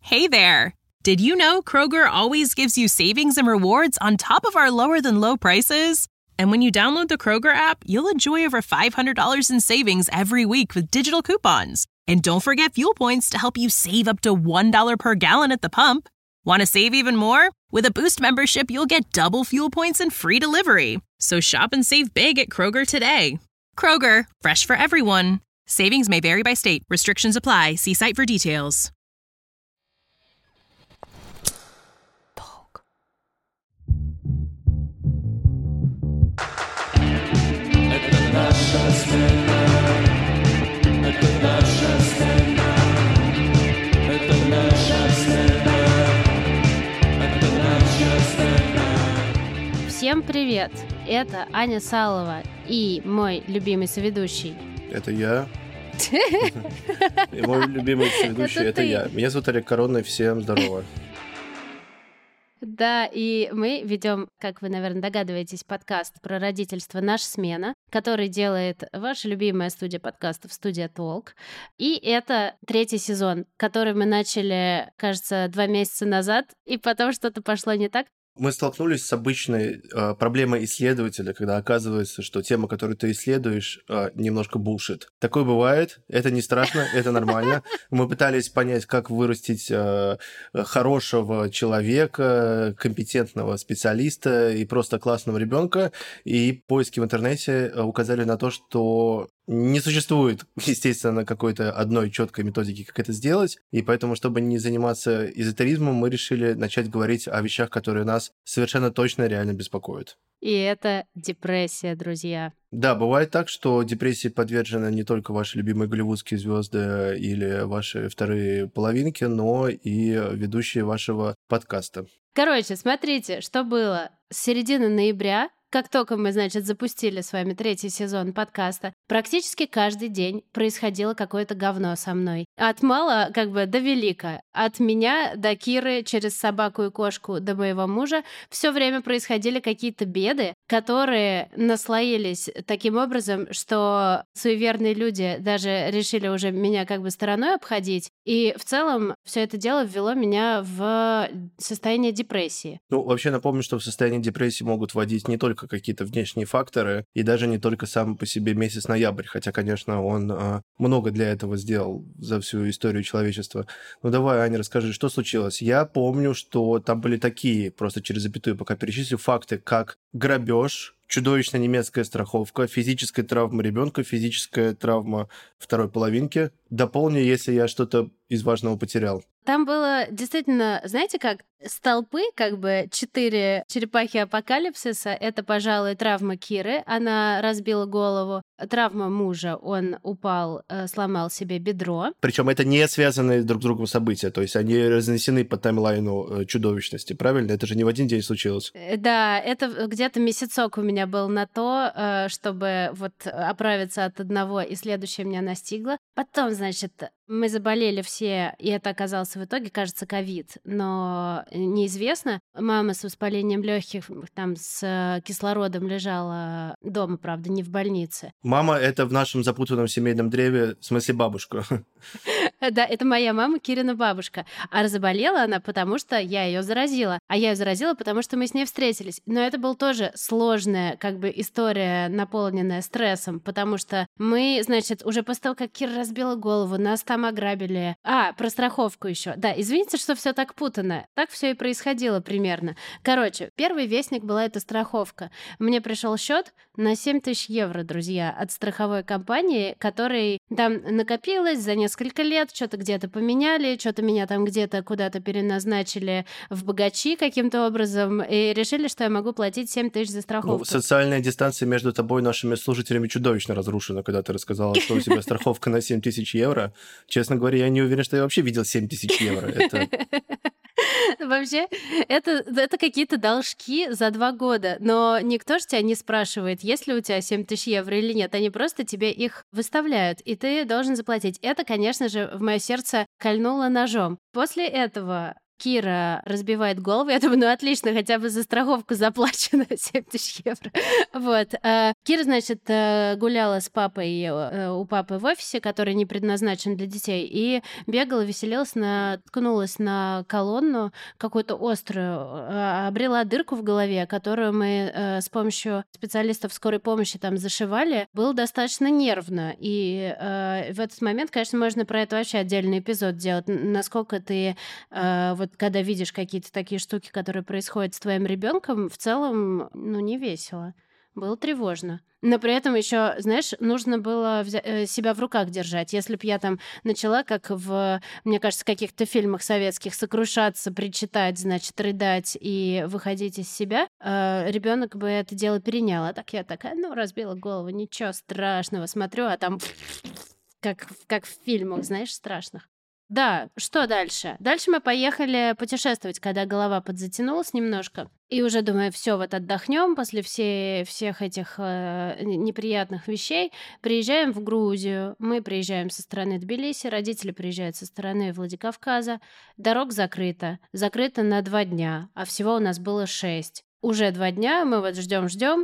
Hey there! Did you know Kroger always gives you savings and rewards on top of our lower-than-low prices? And when you download the Kroger app, you'll enjoy over $500 in savings every week with digital coupons. And don't forget fuel points to help you save up to $1 per gallon at the pump. Want to save even more? With a Boost membership, you'll get double fuel points and free delivery. So shop and save big at Kroger today. Kroger, fresh for everyone. Savings may vary by state. Restrictions apply. See site for details. Всем привет! Это Аня Салова и мой любимый соведущий. Это я. И мой любимый соведущий — это я. Меня зовут Олег Коронный, всем здорово. Да, и мы ведем, как вы, наверное, догадываетесь, подкаст про родительство «Наша смена», который делает ваша любимая студия подкастов «Студия Толк». И это 3-й сезон, который мы начали, кажется, 2 месяца назад, и потом что-то пошло не так. Мы столкнулись с обычной проблемой исследователя, когда оказывается, что тема, которую ты исследуешь, немножко булшит. Такое бывает, это не страшно, это нормально. Мы пытались понять, как вырастить хорошего человека, компетентного специалиста и просто классного ребенка. И поиски в интернете указали на то, что не существует, естественно, какой-то одной четкой методики, как это сделать, и поэтому, чтобы не заниматься эзотеризмом, мы решили начать говорить о вещах, которые нас совершенно точно реально беспокоят. И это депрессия, друзья. Да, бывает так, что депрессии подвержены не только ваши любимые голливудские звезды или ваши вторые половинки, но и ведущие вашего подкаста. Короче, смотрите, что было с середины ноября. Как только мы, значит, запустили с вами 3-й сезон подкаста, практически каждый день происходило какое-то говно со мной. От мала, до велика. От меня до Киры, через собаку и кошку до моего мужа все время происходили какие-то беды, которые наслоились таким образом, что суеверные люди даже решили уже меня стороной обходить. И в целом все это дело ввело меня в состояние депрессии. Вообще напомню, что в состояние депрессии могут вводить не только какие-то внешние факторы, и даже не только сам по себе месяц ноябрь, хотя, конечно, он много для этого сделал за всю историю человечества. Давай, Аня, расскажи, что случилось? Я помню, что там были такие, просто через запятую пока перечислю, факты, как грабеж, чудовищная немецкая страховка, физическая травма ребенка, физическая травма второй половинки. Дополни, если я что-то из важного потерял. Там было действительно, знаете как, столпы, 4 черепахи апокалипсиса. Это, пожалуй, травма Киры, она разбила голову. Травма мужа, он упал, сломал себе бедро. Причем это не связанные друг с другом события, то есть они разнесены по таймлайну чудовищности, правильно? Это же не в один день случилось. Да, это где-то месяцок у меня был на то, чтобы оправиться от одного, и следующее меня настигло. Потом, значит, мы заболели все, и это оказался в итоге, кажется, ковид, но неизвестно. Мама с воспалением легких, там с кислородом лежала дома, правда, не в больнице. Мама — это в нашем запутанном семейном древе, в смысле бабушка. Да, это моя мама, Кирина бабушка. А заболела она, потому что я ее заразила. А я ее заразила, потому что мы с ней встретились. Но это была тоже сложная история, наполненная стрессом, потому что мы, значит, уже после того, как Кира разбила голову, нас там ограбили. Про страховку еще. Да, извините, что все так путано. Так все и происходило примерно. Короче, первый вестник была эта страховка. Мне пришел счет на 7 тысяч евро, друзья, от страховой компании, который там накопилось за несколько лет, что-то где-то поменяли, что-то меня там где-то куда-то переназначили в богачи каким-то образом, и решили, что я могу платить 7 тысяч за страховку. Социальная дистанция между тобой и нашими слушателями чудовищно разрушена, когда ты рассказала, что у тебя страховка на 7 тысяч евро. Честно говоря, я не уверен, что я вообще видел 7 тысяч евро. Вообще, это какие-то должки за 2 года, но никто же тебя не спрашивает, есть ли у тебя 7 тысяч евро или нет, они просто тебе их выставляют, и ты должен заплатить. Это, конечно же, в мое сердце кольнуло ножом. После этого Кира разбивает голову. Я думаю, ну отлично, хотя бы за страховку заплачено 7000 евро. Вот. Кира, значит, гуляла с папой у папы в офисе, который не предназначен для детей, и бегала, веселилась, ткнулась на колонну какую-то острую, обрела дырку в голове, которую мы с помощью специалистов скорой помощи там зашивали. Было достаточно нервно. И в этот момент, конечно, можно про это вообще отдельный эпизод делать. Насколько ты вот когда видишь какие-то такие штуки, которые происходят с твоим ребенком, в целом, ну, не весело. Было тревожно. Но при этом еще, знаешь, нужно было себя в руках держать. Если бы я там начала, как мне кажется, в каких-то фильмах советских, сокрушаться, причитать, значит, рыдать и выходить из себя, ребенок бы это дело перенял. А так я такая, ну, разбила голову, ничего страшного. Смотрю, а там как в фильмах, знаешь, страшных. Да, что дальше? Дальше мы поехали путешествовать, когда голова подзатянулась немножко. И уже думаю, все, вот отдохнем после всех этих неприятных вещей. Приезжаем в Грузию. Мы приезжаем со стороны Тбилиси, родители приезжают со стороны Владикавказа. Дорога закрыта. Закрыта на 2 дня, а всего у нас было 6. Уже 2 дня, мы вот ждем,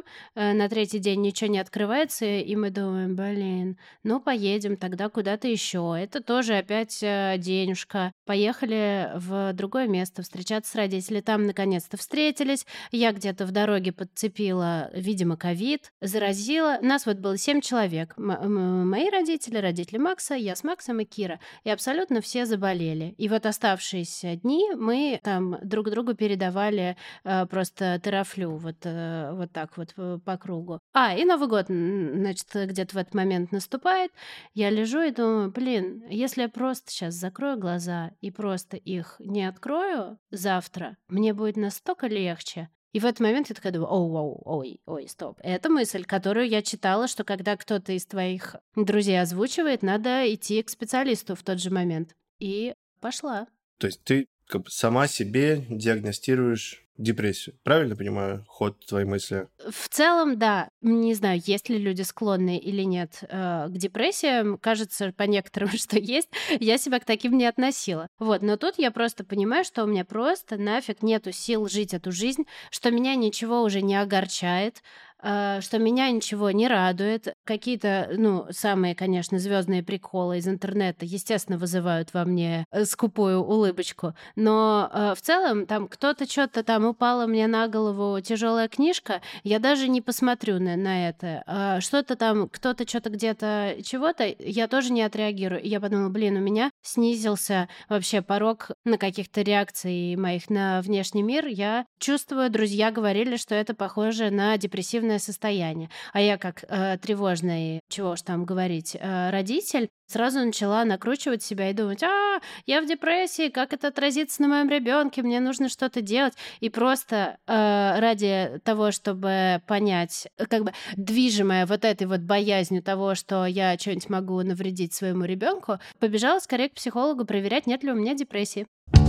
на 3-й день ничего не открывается, и мы думаем, блин, ну поедем тогда куда-то еще. Это тоже опять денежка. Поехали в другое место встречаться с родителями. Там наконец-то встретились. Я где-то в дороге подцепила, видимо, ковид, заразила. Нас вот было 7 человек. Мои родители, родители Макса, я с Максом и Кира. И абсолютно все заболели. И вот оставшиеся дни мы там друг другу передавали просто терафлю, вот так вот по кругу. И Новый год, значит, где-то в этот момент наступает. Я лежу и думаю, блин, если я просто сейчас закрою глаза и просто их не открою завтра, мне будет настолько легче. И в этот момент я такая думаю, ой, стоп. Это мысль, которую я читала, что когда кто-то из твоих друзей озвучивает, надо идти к специалисту в тот же момент. И пошла. То есть ты как бы сама себе диагностируешь депрессию. Правильно понимаю ход твоей мысли? В целом, да. Не знаю, есть ли люди склонные или нет к депрессиям. Кажется по некоторым, что есть. Я себя к таким не относила. Вот, но тут я просто понимаю, что у меня просто нафиг нету сил жить эту жизнь, что меня ничего уже не огорчает, что меня ничего не радует. Какие-то, самые, конечно, звездные приколы из интернета, естественно, вызывают во мне скупую улыбочку. Но в целом там кто-то что-то там упала мне на голову тяжелая книжка, я даже не посмотрю на это. Что-то там, кто-то что-то где-то чего-то, я тоже не отреагирую. И я подумала, блин, у меня снизился вообще порог на каких-то реакций моих на внешний мир. Я чувствую, друзья говорили, что это похоже на депрессивное состояние. А я как тревожный, чего уж там говорить, родитель, сразу начала накручивать себя и думать, я в депрессии, как это отразится на моем ребенке, мне нужно что-то делать. И просто ради того, чтобы понять, как бы движимая вот этой вот боязнью того, что я что-нибудь могу навредить своему ребенку, побежала скорее к психологу проверять, нет ли у меня депрессии.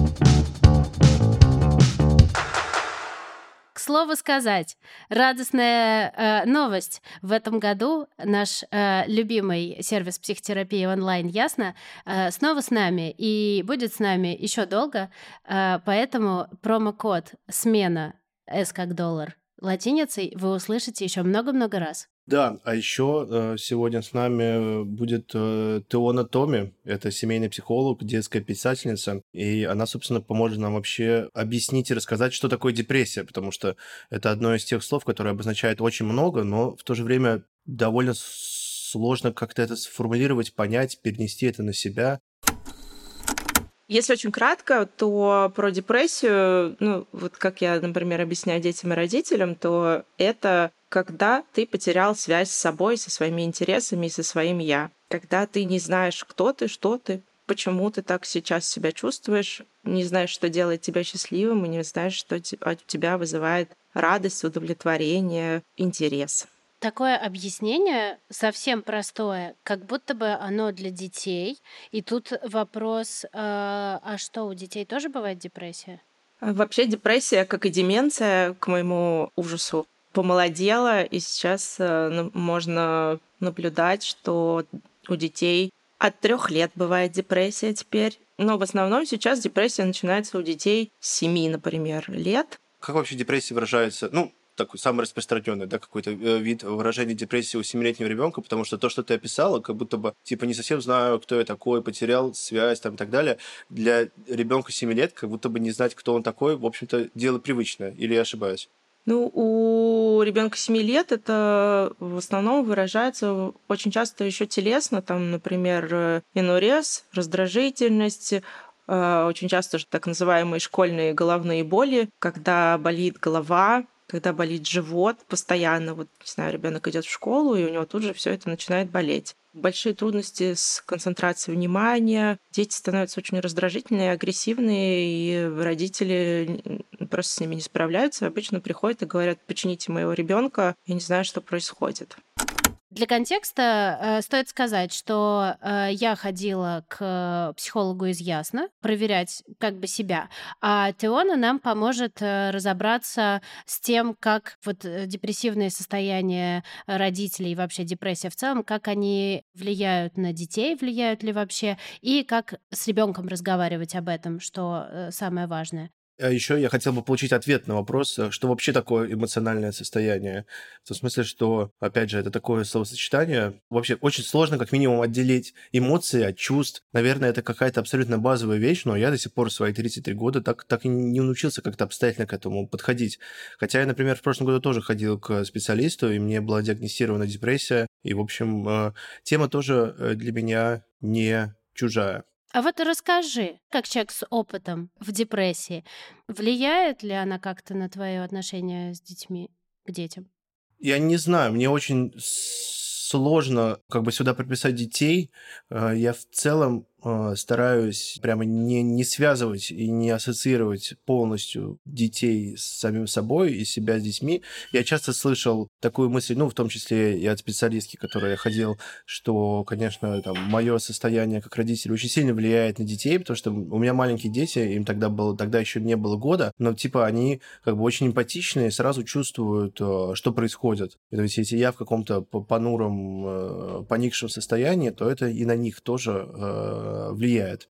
К слову сказать, радостная новость. В этом году наш любимый сервис психотерапии онлайн «Ясно» снова с нами и будет с нами еще долго, поэтому промокод «Смена» S как доллар латиницей вы услышите еще много-много раз. Да, а еще сегодня с нами будет Теона Томи, это семейный психолог, детская писательница, и она, собственно, поможет нам вообще объяснить и рассказать, что такое депрессия, потому что это одно из тех слов, которое обозначает очень много, но в то же время довольно сложно как-то это сформулировать, понять, перенести это на себя. Если очень кратко, то про депрессию, вот как я, например, объясняю детям и родителям, то это когда ты потерял связь с собой, со своими интересами и со своим «я». Когда ты не знаешь, кто ты, что ты, почему ты так сейчас себя чувствуешь, не знаешь, что делает тебя счастливым, и не знаешь, что от тебя вызывает радость, удовлетворение, интерес. Такое объяснение совсем простое, как будто бы оно для детей. И тут вопрос, а что, у детей тоже бывает депрессия? Вообще депрессия, как и деменция, к моему ужасу, помолодела, и сейчас можно наблюдать, что у детей от 3 лет бывает депрессия теперь, Но в основном сейчас депрессия начинается у детей с 7, например, лет. Как вообще депрессия выражается? Ну, такой самый распространенный, да, какой-то вид выражения депрессии у 7-летнего ребенка, потому что то, что ты описала, как будто бы, типа, не совсем знаю, кто я такой, потерял связь там и так далее. Для ребенка 7 лет, как будто бы не знать, кто он такой, в общем-то, дело привычное. Или я ошибаюсь? Ну, у ребенка 7 лет это в основном выражается очень часто еще телесно, там, например, энурез, раздражительность, очень часто же так называемые школьные головные боли, когда болит голова, когда болит живот постоянно. Вот, не знаю, ребенок идет в школу, и у него тут же все это начинает болеть. Большие трудности с концентрацией внимания. Дети становятся очень раздражительные, агрессивные, и родители просто с ними не справляются. Обычно приходят и говорят: почините моего ребенка, я не знаю, что происходит. Для контекста стоит сказать, что я ходила к психологу из Ясно проверять как бы себя, а Теона нам поможет разобраться с тем, как вот депрессивные состояния родителей и вообще депрессия в целом, как они влияют на детей, влияют ли вообще, и как с ребенком разговаривать об этом, что самое важное. А еще я хотел бы получить ответ на вопрос, что вообще такое эмоциональное состояние. В том смысле, что, опять же, это такое словосочетание. Вообще очень сложно, как минимум, отделить эмоции от чувств. Наверное, это какая-то абсолютно базовая вещь, но я до сих пор в свои 33 года так и не научился как-то обстоятельно к этому подходить. Хотя я, например, в прошлом году тоже ходил к специалисту, и мне была диагностирована депрессия. И, в общем, тема тоже для меня не чужая. А вот расскажи, как человек с опытом в депрессии, влияет ли она как-то на твое отношение с детьми, к детям? Я не знаю, мне очень сложно как бы сюда прописать детей. Я в целом стараюсь прямо не связывать и не ассоциировать полностью детей с самим собой и себя с детьми. Я часто слышал такую мысль, ну, в том числе и от специалистки, к которой я ходил, что, конечно, там, мое состояние как родитель очень сильно влияет на детей, потому что у меня маленькие дети, им тогда еще не было года, но типа они как бы очень эмпатичные, сразу чувствуют, что происходит. И, то есть если я в каком-то понуром, поникшем состоянии, то это и на них тоже влияет.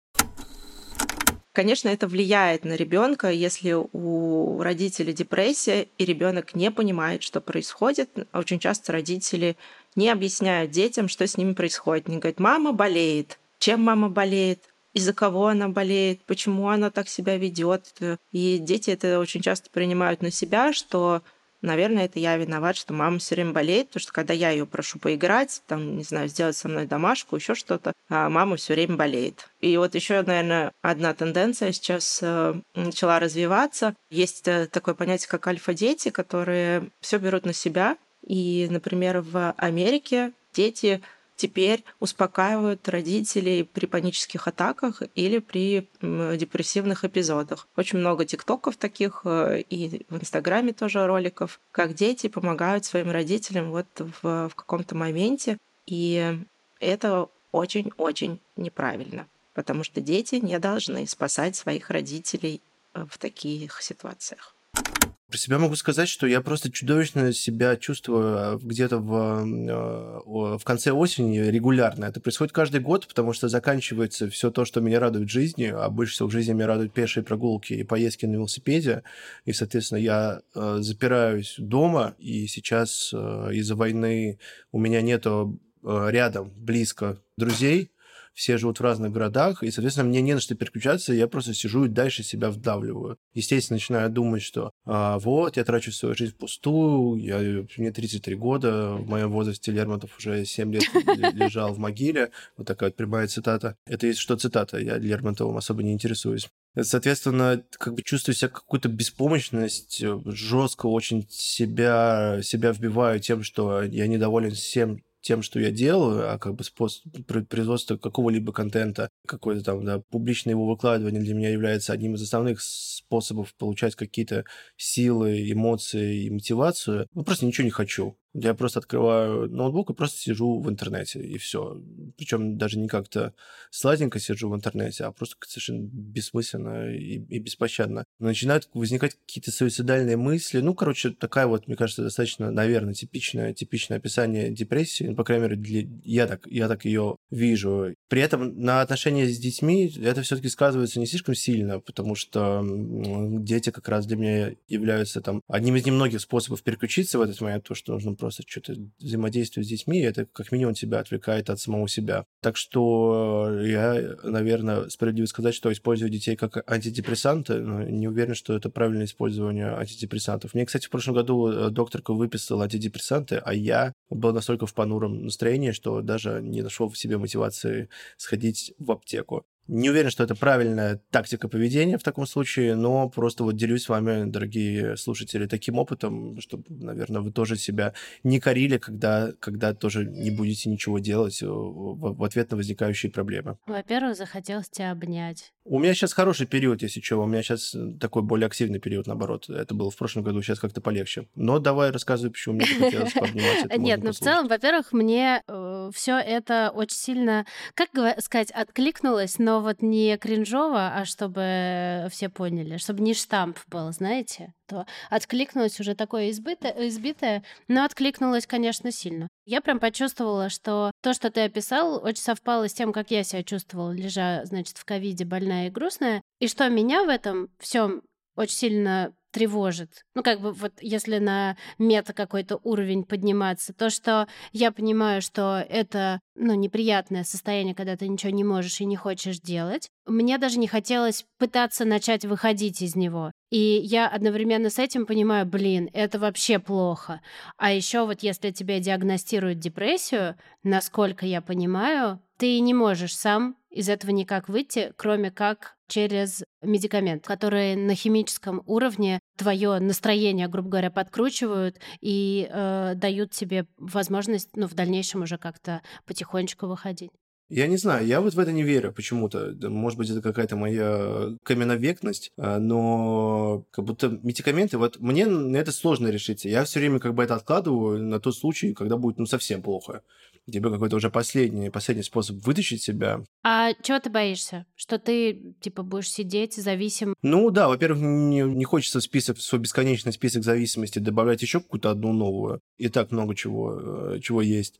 Конечно, это влияет на ребенка, если у родителей депрессия, и ребенок не понимает, что происходит. Очень часто родители не объясняют детям, что с ними происходит. Они говорят: мама болеет. Чем мама болеет? Из-за кого она болеет? Почему она так себя ведет? И дети это очень часто принимают на себя, что, наверное, это я виноват, что мама все время болеет, потому что когда я ее прошу поиграть, там, не знаю, сделать со мной домашку, еще что-то, а мама все время болеет. И вот еще, наверное, одна тенденция сейчас начала развиваться. Есть такое понятие, как альфа-дети, которые все берут на себя. И, например, в Америке дети теперь успокаивают родителей при панических атаках или при депрессивных эпизодах. Очень много тиктоков таких и в Инстаграме тоже роликов, как дети помогают своим родителям вот в каком-то моменте. И это очень-очень неправильно, потому что дети не должны спасать своих родителей в таких ситуациях. Про себя могу сказать, что я просто чудовищно себя чувствую где-то в конце осени регулярно. Это происходит каждый год, потому что заканчивается все то, что меня радует в жизни, а больше всего в жизни меня радуют пешие прогулки и поездки на велосипеде. И, соответственно, я запираюсь дома, и сейчас из-за войны у меня нету рядом, близко друзей. Все живут в разных городах, и, соответственно, мне не на что переключаться, я просто сижу и дальше себя вдавливаю. Естественно, начинаю думать, что вот, я трачу свою жизнь впустую, мне 33 года, в моем возрасте Лермонтов уже 7 лет лежал в могиле. Вот такая вот прямая цитата. Это если что цитата, я Лермонтовым особо не интересуюсь. Соответственно, как бы чувствую себя какую-то беспомощность, жестко очень себя вбиваю тем, что я недоволен всем тем, что я делаю, а как бы способ производства какого-либо контента, какое-то там, да, публичное его выкладывание для меня является одним из основных способов получать какие-то силы, эмоции и мотивацию. Ну, просто ничего не хочу. Я просто открываю ноутбук и просто сижу в интернете, и все. Причем даже не как-то сладенько сижу в интернете, а просто совершенно бессмысленно и беспощадно. Начинают возникать какие-то суицидальные мысли. Ну, короче, такая вот, мне кажется, достаточно, наверное, типичное описание депрессии. Ну, по крайней мере, я так ее вижу. При этом на отношения с детьми это все-таки сказывается не слишком сильно, потому что дети как раз для меня являются там одним из немногих способов переключиться в этот момент, то, что нужно просто что-то взаимодействовать с детьми, и это как минимум тебя отвлекает от самого себя. Так что я, наверное, справедливо сказать, что использую детей как антидепрессанты, но не уверен, что это правильное использование антидепрессантов. Мне, кстати, в прошлом году докторка выписала антидепрессанты, а я был настолько в понуром настроении, что даже не нашел в себе мотивации сходить в аптеку. Не уверен, что это правильная тактика поведения в таком случае, но просто вот делюсь с вами, дорогие слушатели, таким опытом, чтобы, наверное, вы тоже себя не корили, когда тоже не будете ничего делать в ответ на возникающие проблемы. Во-первых, захотелось тебя обнять. У меня сейчас хороший период, если что. У меня сейчас такой более активный период, наоборот. Это было в прошлом году, сейчас как-то полегче. Но давай рассказывай, почему мне хотелось пообнимать. Нет, ну в целом, во-первых, мне все это очень сильно, как сказать, откликнулось, но вот не кринжово, а чтобы все поняли, чтобы не штамп был, знаете, то откликнулось уже такое избитое, но откликнулось, конечно, сильно. Я прям почувствовала, что то, что ты описал, очень совпало с тем, как я себя чувствовала, лежа, значит, в ковиде, больная и грустная, и что меня в этом всем очень сильно тревожит. Ну, как бы вот если на мета какой-то уровень подниматься, то, что я понимаю, что это, ну, неприятное состояние, когда ты ничего не можешь и не хочешь делать. Мне даже не хотелось пытаться начать выходить из него. И я одновременно с этим понимаю, блин, это вообще плохо. А еще вот если тебе диагностируют депрессию, насколько я понимаю, ты не можешь сам из этого никак выйти, кроме как через медикамент, которые на химическом уровне твое настроение, грубо говоря, подкручивают и дают тебе возможность, ну, в дальнейшем уже как-то потихонечку выходить. Я не знаю, я вот в это не верю почему-то. Может быть, это какая-то моя каменновекность, но как будто медикаменты, вот мне на это сложно решиться. Я все время как бы это откладываю на тот случай, когда будет, ну, совсем плохо. Тебе какой-то уже последний способ вытащить себя. А чего ты боишься? Что ты, типа, будешь сидеть зависим? Ну да, во-первых, не хочется в свой бесконечный список зависимостей добавлять еще какую-то одну новую. И так много чего есть.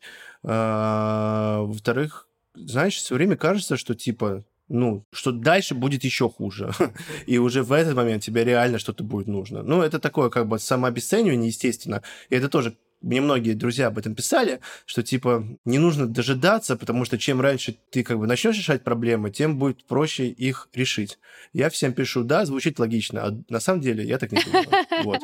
Во-вторых, знаешь, все время кажется, что типа, ну, что дальше будет еще хуже. И уже в этот момент тебе реально что-то будет нужно. Ну, это такое как бы самообесценивание, естественно. И это тоже мне многие друзья об этом писали, что типа не нужно дожидаться, потому что чем раньше ты как бы начнешь решать проблемы, тем будет проще их решить. Я всем пишу, да, звучит логично, а на самом деле я так не думаю. Вот.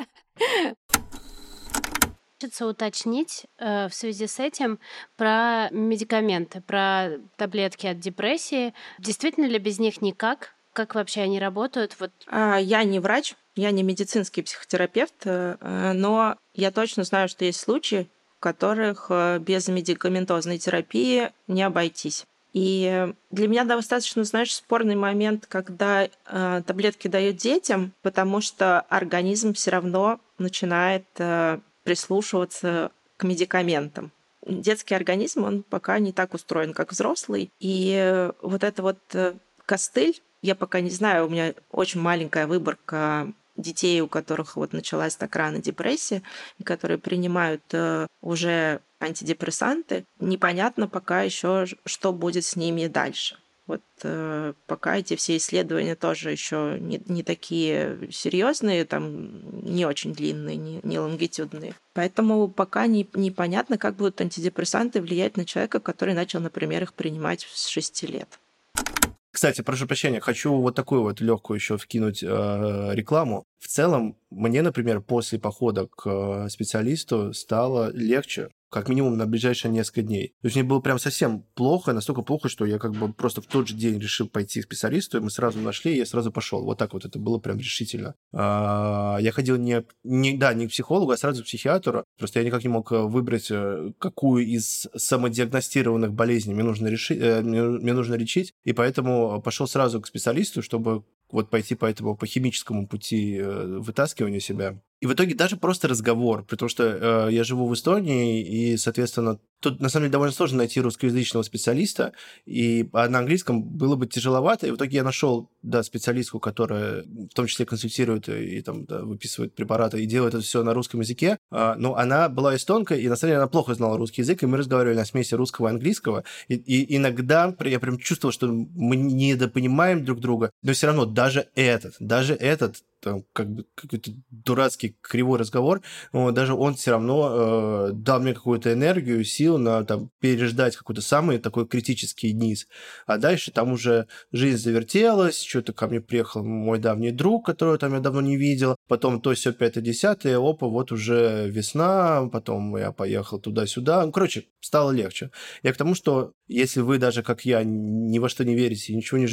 Хочется уточнить в связи с этим про медикаменты, про таблетки от депрессии. Действительно ли без них никак? Как вообще они работают? Вот. Я не врач, я не медицинский психотерапевт, но я точно знаю, что есть случаи, в которых без медикаментозной терапии не обойтись. И для меня достаточно, знаешь, спорный момент, когда таблетки дают детям, потому что организм все равно начинает прислушиваться к медикаментам. Детский организм, он пока не так устроен, как взрослый. И вот это вот костыль, я пока не знаю, у меня очень маленькая выборка детей, у которых вот началась так рано депрессия, и которые принимают уже антидепрессанты. Непонятно пока еще, что будет с ними дальше. Вот пока эти все исследования тоже еще не такие серьезные, там не очень длинные, не лонгитюдные. Поэтому пока непонятно, как будут антидепрессанты влиять на человека, который начал, например, их принимать с 6 лет. Кстати, прошу прощения, хочу вот такую вот легкую еще вкинуть рекламу. В целом, мне, например, после похода к специалисту стало легче, как минимум на ближайшие несколько дней. То есть мне было прям совсем плохо, настолько плохо, что я как бы просто в тот же день решил пойти к специалисту, и мы сразу нашли, и я сразу пошел. Вот так вот это было прям решительно. Я ходил не к психологу, а сразу к психиатру. Просто я никак не мог выбрать, какую из самодиагностированных болезней мне нужно лечить, и поэтому пошел сразу к специалисту, чтобы вот пойти по химическому пути вытаскивания себя. И в итоге даже просто разговор, потому что я живу в Эстонии, и, соответственно, тут, на самом деле, довольно сложно найти русскоязычного специалиста, а на английском было бы тяжеловато, и в итоге я нашел, да, специалистку, которая в том числе консультирует и там, да, выписывает препараты, и делает это все на русском языке, но она была эстонкой, и, на самом деле, она плохо знала русский язык, и мы разговаривали на смеси русского и английского, и иногда я прям чувствовал, что мы недопонимаем друг друга, но все равно даже этот там, как бы какой-то дурацкий кривой разговор, даже он все равно дал мне какую-то энергию, сил на там, переждать какой-то самый такой критический низ. А дальше там уже жизнь завертелась, что-то ко мне приехал мой давний друг, которого там я давно не видел, потом то все 5-10, опа, вот уже весна, потом я поехал туда-сюда. Ну, короче, стало легче. Я к тому, что если вы даже, как я, ни во что не верите, ничего не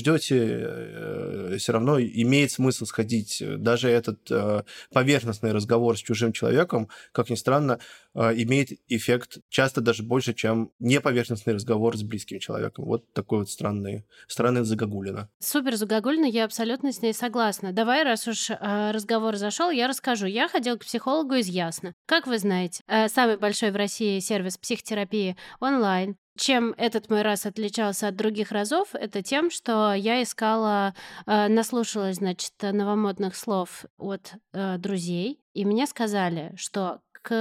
ждете, все равно имеет смысл сходить. Даже этот поверхностный разговор с чужим человеком, как ни странно, имеет эффект часто даже больше, чем неповерхностный разговор с близким человеком. Вот такой вот странный загогулина. Супер загогулина, я абсолютно с ней согласна. Давай, раз уж разговор зашел, я расскажу. Я ходила к психологу из Ясно. Как вы знаете, самый большой в России сервис психотерапии онлайн. Чем этот мой раз отличался от других разов, это тем, что я наслушалась, значит, новомодных слов от друзей, и мне сказали, что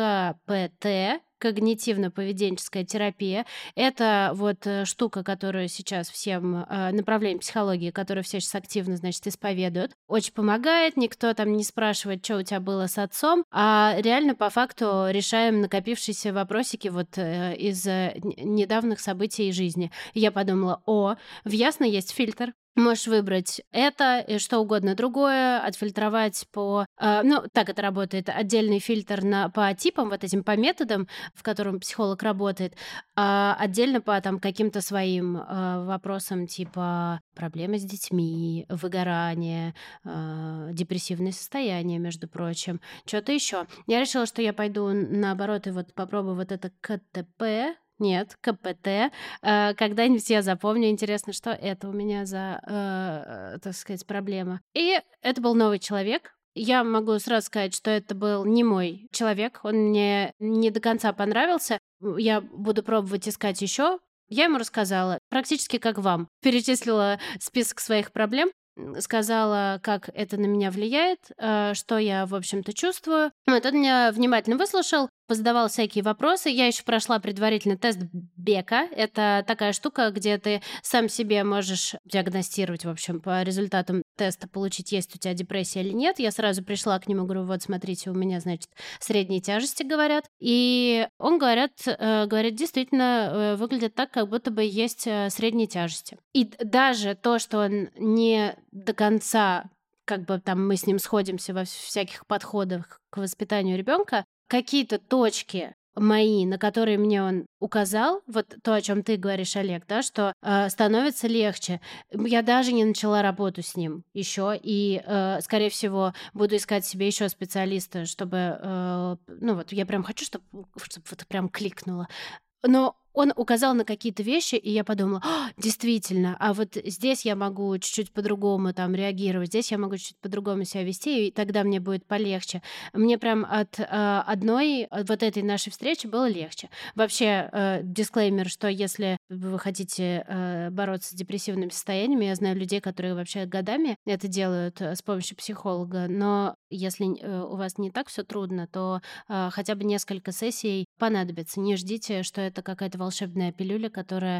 КПТ, когнитивно-поведенческая терапия, это вот штука, которую сейчас всем направлением психологии, которую все сейчас активно, значит, исповедуют, очень помогает, никто там не спрашивает, что у тебя было с отцом, а реально по факту решаем накопившиеся вопросики вот из недавних событий жизни. И я подумала, в Ясно есть фильтр. Можешь выбрать это и что угодно другое, отфильтровать так это работает, отдельный фильтр по типам, вот этим по методам, в котором психолог работает, а отдельно по там каким-то своим вопросам, типа проблемы с детьми, выгорание, депрессивное состояние, между прочим, что-то еще. Я решила, что я пойду наоборот и вот попробую вот это КТП, нет, КПТ. Когда-нибудь я запомню. Интересно, что это у меня за, так сказать, проблема. И это был новый человек. Я могу сразу сказать, что это был не мой человек. Он мне не до конца понравился. Я буду пробовать искать еще. Я ему рассказала, практически как вам. Перечислила список своих проблем. Сказала, как это на меня влияет, что я, в общем-то, чувствую. Вот он меня внимательно выслушал, позадавал всякие вопросы. Я еще прошла предварительный тест Бека. Это такая штука, где ты сам себе можешь диагностировать, в общем, по результатам теста получить, есть у тебя депрессия или нет. Я сразу пришла к нему, говорю, вот, смотрите, у меня, значит, средние тяжести, говорят. И он, говорит, действительно выглядит так, как будто бы есть средние тяжести. И даже то, что он не до конца, как бы там мы с ним сходимся во всяких подходах к воспитанию ребенка, какие-то точки мои, на которые мне он указал, вот то, о чем ты говоришь, Олег, да, что становится легче. Я даже не начала работу с ним еще, и, скорее всего, буду искать себе еще специалиста, чтобы, я прям хочу, чтобы вот прям кликнуло. Но он указал на какие-то вещи, и я подумала, действительно, а вот здесь я могу чуть-чуть по-другому там реагировать, здесь я могу чуть-чуть по-другому себя вести, и тогда мне будет полегче. Мне прям от одной вот этой нашей встречи было легче. Вообще, дисклеймер, что если вы хотите бороться с депрессивными состояниями, я знаю людей, которые вообще годами это делают с помощью психолога, но если у вас не так все трудно, то хотя бы несколько сессий понадобится. Не ждите, что это какая-то волшебная пилюля, которая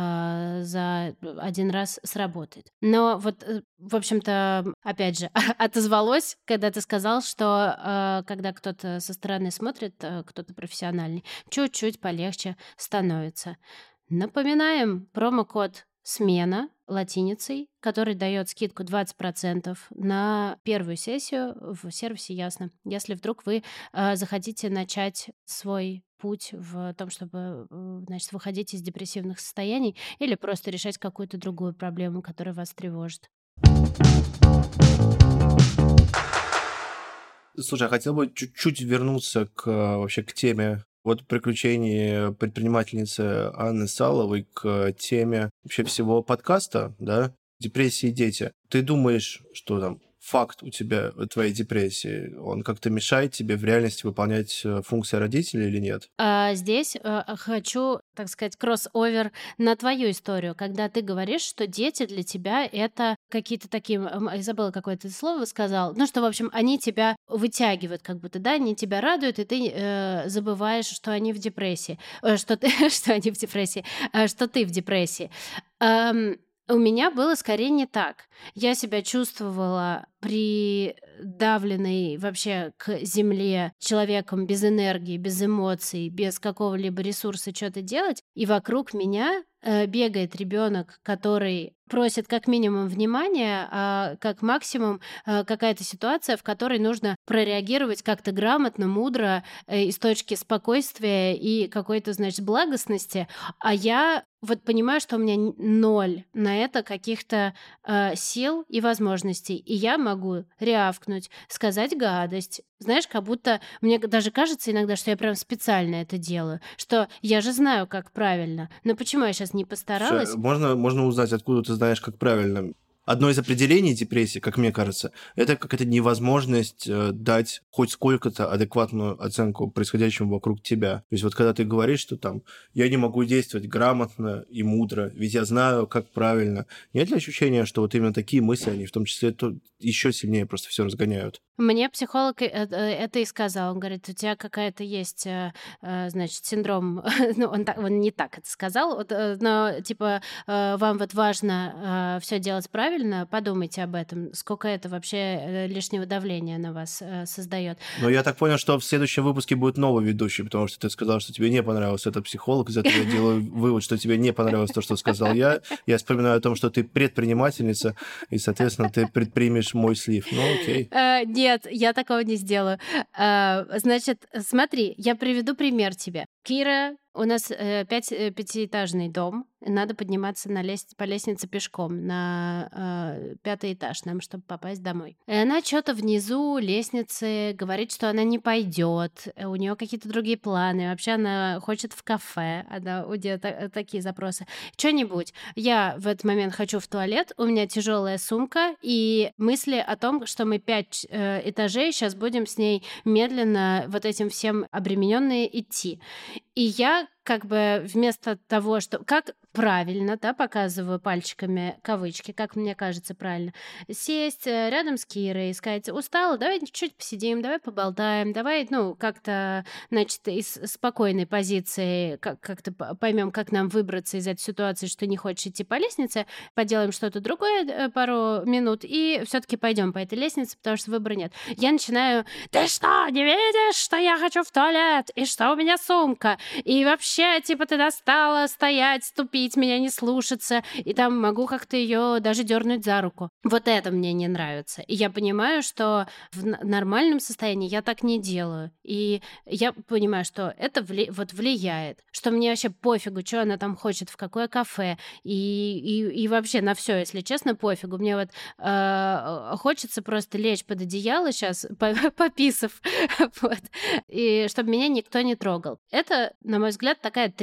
за один раз сработает. Но вот, в общем-то, опять же, отозвалось, когда ты сказал, что когда кто-то со стороны смотрит, кто-то профессиональный, чуть-чуть полегче становится. Напоминаем промокод «Смена» латиницей, который дает скидку 20% на первую сессию в сервисе Ясно. Если вдруг вы захотите начать свой путь в том, чтобы, значит, выходить из депрессивных состояний или просто решать какую-то другую проблему, которая вас тревожит. Слушай, я хотел бы чуть-чуть вернуться вообще к теме приключений предпринимательницы Анны Саловой к теме вообще всего подкаста, да, депрессии и дети. Ты думаешь, что там факт у тебя твоей депрессии, он как-то мешает тебе в реальности выполнять функции родителя или нет? Здесь хочу, так сказать, кросс-овер на твою историю, когда ты говоришь, что дети для тебя это какие-то такие, я забыла, какое ты слово сказал, ну что, в общем, они тебя вытягивают, как будто, да, они тебя радуют, и ты забываешь, что они в депрессии, что они в депрессии, что ты в депрессии. У меня было скорее не так. Я себя чувствовала придавленной вообще к земле человеком без энергии, без эмоций, без какого-либо ресурса что-то делать. И вокруг меня бегает ребенок, который просит как минимум внимания, а как максимум какая-то ситуация, в которой нужно прореагировать как-то грамотно, мудро, из точки спокойствия и какой-то, значит, благостности. А я вот понимаю, что у меня ноль на это каких-то сил и возможностей. И я могу рявкнуть, сказать гадость. Знаешь, как будто мне даже кажется иногда, что я прям специально это делаю, что я же знаю, как правильно. Но почему я сейчас не постаралась? Можно узнать, откуда ты знаешь, как правильно. Одно из определений депрессии, как мне кажется, это какая-то невозможность дать хоть сколько-то адекватную оценку происходящему вокруг тебя. То есть вот когда ты говоришь, что там я не могу действовать грамотно и мудро, ведь я знаю, как правильно. Нет ли ощущения, что вот именно такие мысли, они в том числе еще сильнее просто все разгоняют? Мне психолог это и сказал. Он говорит, у тебя какая-то есть, значит, синдром... ну, он не так это сказал, но, типа, вам вот важно все делать правильно, подумайте об этом, сколько это вообще лишнего давления на вас создает. Но я так понял, что в следующем выпуске будет новый ведущий, потому что ты сказал, что тебе не понравился этот психолог, из этого я делаю вывод, что тебе не понравилось то, что сказал я. Я вспоминаю о том, что ты предпринимательница, и, соответственно, ты предпримешь мой слив. Ну, окей. Нет, я такого не сделаю. Значит, смотри, я приведу пример тебе. Кира, у нас пятиэтажный дом. Надо подниматься по лестнице пешком на 5-й этаж нам, чтобы попасть домой. И она что-то внизу лестницы говорит, что она не пойдет. У нее какие-то другие планы. Вообще она хочет в кафе. У нее такие запросы. Что-нибудь. Я в этот момент хочу в туалет. У меня тяжелая сумка и мысли о том, что мы 5 этажей сейчас будем с ней медленно вот этим всем обремененные идти. И я как бы вместо того, что... Как правильно, да, показываю пальчиками кавычки, как мне кажется правильно, сесть рядом с Кирой и сказать, устала, давай чуть-чуть посидим, давай поболтаем, давай, ну, как-то, значит, из спокойной позиции как-то поймем, как нам выбраться из этой ситуации, что не хочешь идти по лестнице, поделаем что-то другое пару минут и все-таки пойдем по этой лестнице, потому что выбора нет. Я начинаю, ты что, не видишь, что я хочу в туалет, и что у меня сумка, и вообще, типа, ты достала стоять, тупить, меня не слушаться, и там могу как-то ее даже дернуть за руку. Вот это мне не нравится. И я понимаю, что в нормальном состоянии я так не делаю. И я понимаю, что это влияет, что мне вообще пофигу, что она там хочет, в какое кафе, и вообще на все, если честно, пофигу. Мне вот хочется просто лечь под одеяло сейчас, пописав, вот, и чтобы меня никто не трогал. Это, на мой взгляд, такая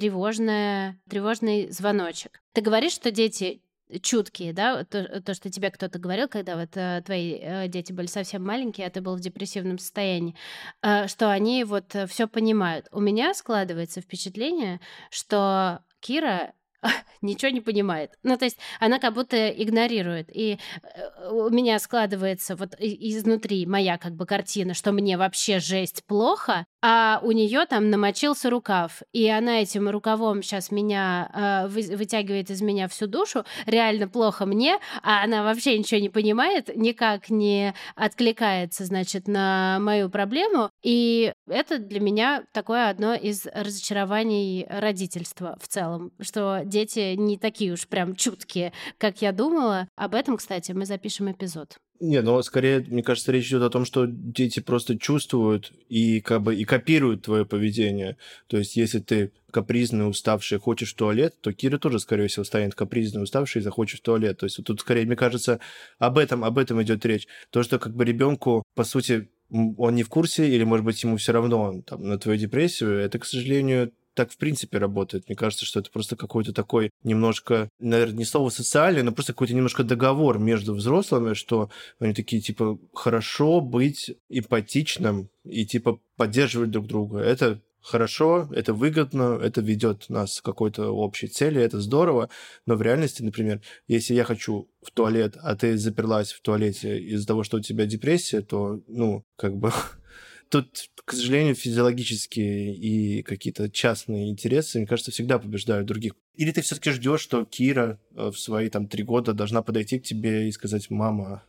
тревожный звоночек. Ты говоришь, что дети чуткие, да, то, что тебе кто-то говорил, когда вот твои дети были совсем маленькие, а ты был в депрессивном состоянии, что они вот все понимают. У меня складывается впечатление, что Кира ничего не понимает. Ну, то есть она как будто игнорирует. И у меня складывается вот изнутри моя как бы картина, что мне вообще жесть плохо, а у нее там намочился рукав, и она этим рукавом сейчас меня вытягивает из меня всю душу, реально плохо мне, а она вообще ничего не понимает, никак не откликается, значит, на мою проблему, и это для меня такое одно из разочарований родительства в целом, что дети не такие уж прям чуткие, как я думала. Об этом, кстати, мы запишем эпизод. Не, но скорее, мне кажется, речь идет о том, что дети просто чувствуют и как бы и копируют твое поведение. То есть, если ты капризный, уставший, хочешь в туалет, то Кира тоже, скорее всего, станет капризной, уставшей и захочет в туалет. То есть, тут скорее, мне кажется, об этом идет речь. То, что как бы ребенку, по сути, он не в курсе, или, может быть, ему все равно там, на твою депрессию, это, к сожалению, так в принципе работает. Мне кажется, что это просто какой-то такой немножко, наверное, не слово социальный, но просто какой-то немножко договор между взрослыми, что они такие, типа, хорошо быть эмпатичным и, типа, поддерживать друг друга. Это хорошо, это выгодно, это ведет нас к какой-то общей цели, это здорово, но в реальности, например, если я хочу в туалет, а ты заперлась в туалете из-за того, что у тебя депрессия, то, ну, как бы... Тут, к сожалению, физиологические и какие-то частные интересы, мне кажется, всегда побеждают других. Или ты все-таки ждешь, что Кира в свои там 3 года должна подойти к тебе и сказать: «Мама,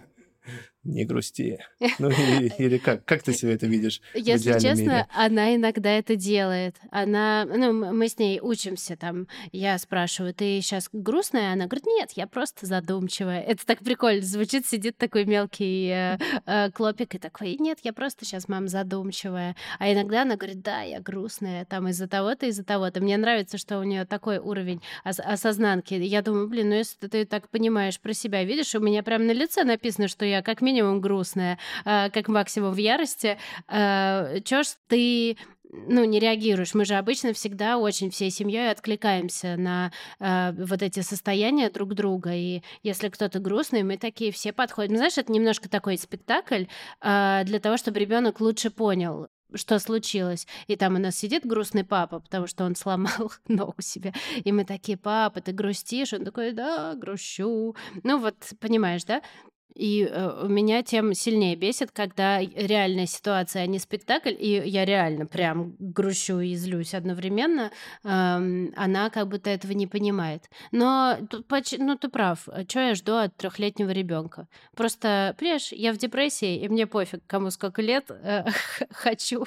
не грусти». Ну, или как? Как ты себе это видишь в Если идеальном честно, мире? она иногда это делает. Мы с ней учимся там. Я спрашиваю: ты сейчас грустная? Она говорит: нет, я просто задумчивая. Это так прикольно звучит. Сидит такой мелкий клопик и такой: нет, я просто сейчас, мам, задумчивая. А иногда она говорит: да, я грустная, там из-за того-то, из-за того-то. Мне нравится, что у нее такой уровень осознанки. Я думаю, блин, ну если ты так понимаешь про себя, видишь, у меня прям на лице написано, что я как минимум грустная, как максимум в ярости. Чё ж ты не реагируешь? Мы же обычно всегда очень всей семьей откликаемся на вот эти состояния друг друга. И если кто-то грустный, мы такие все подходим. Знаешь, это немножко такой спектакль для того, чтобы ребенок лучше понял, что случилось. И там у нас сидит грустный папа, потому что он сломал ногу себе. И мы такие: папа, ты грустишь? Он такой: да, грущу. Ну вот, понимаешь, да? И меня тем сильнее бесит, когда реальная ситуация, а не спектакль, и я реально прям грущу и злюсь одновременно, она как будто этого не понимает. Но ты прав, что я жду от 3-летнего ребенка? Просто, понимаешь, я в депрессии, и мне пофиг, кому сколько лет, хочу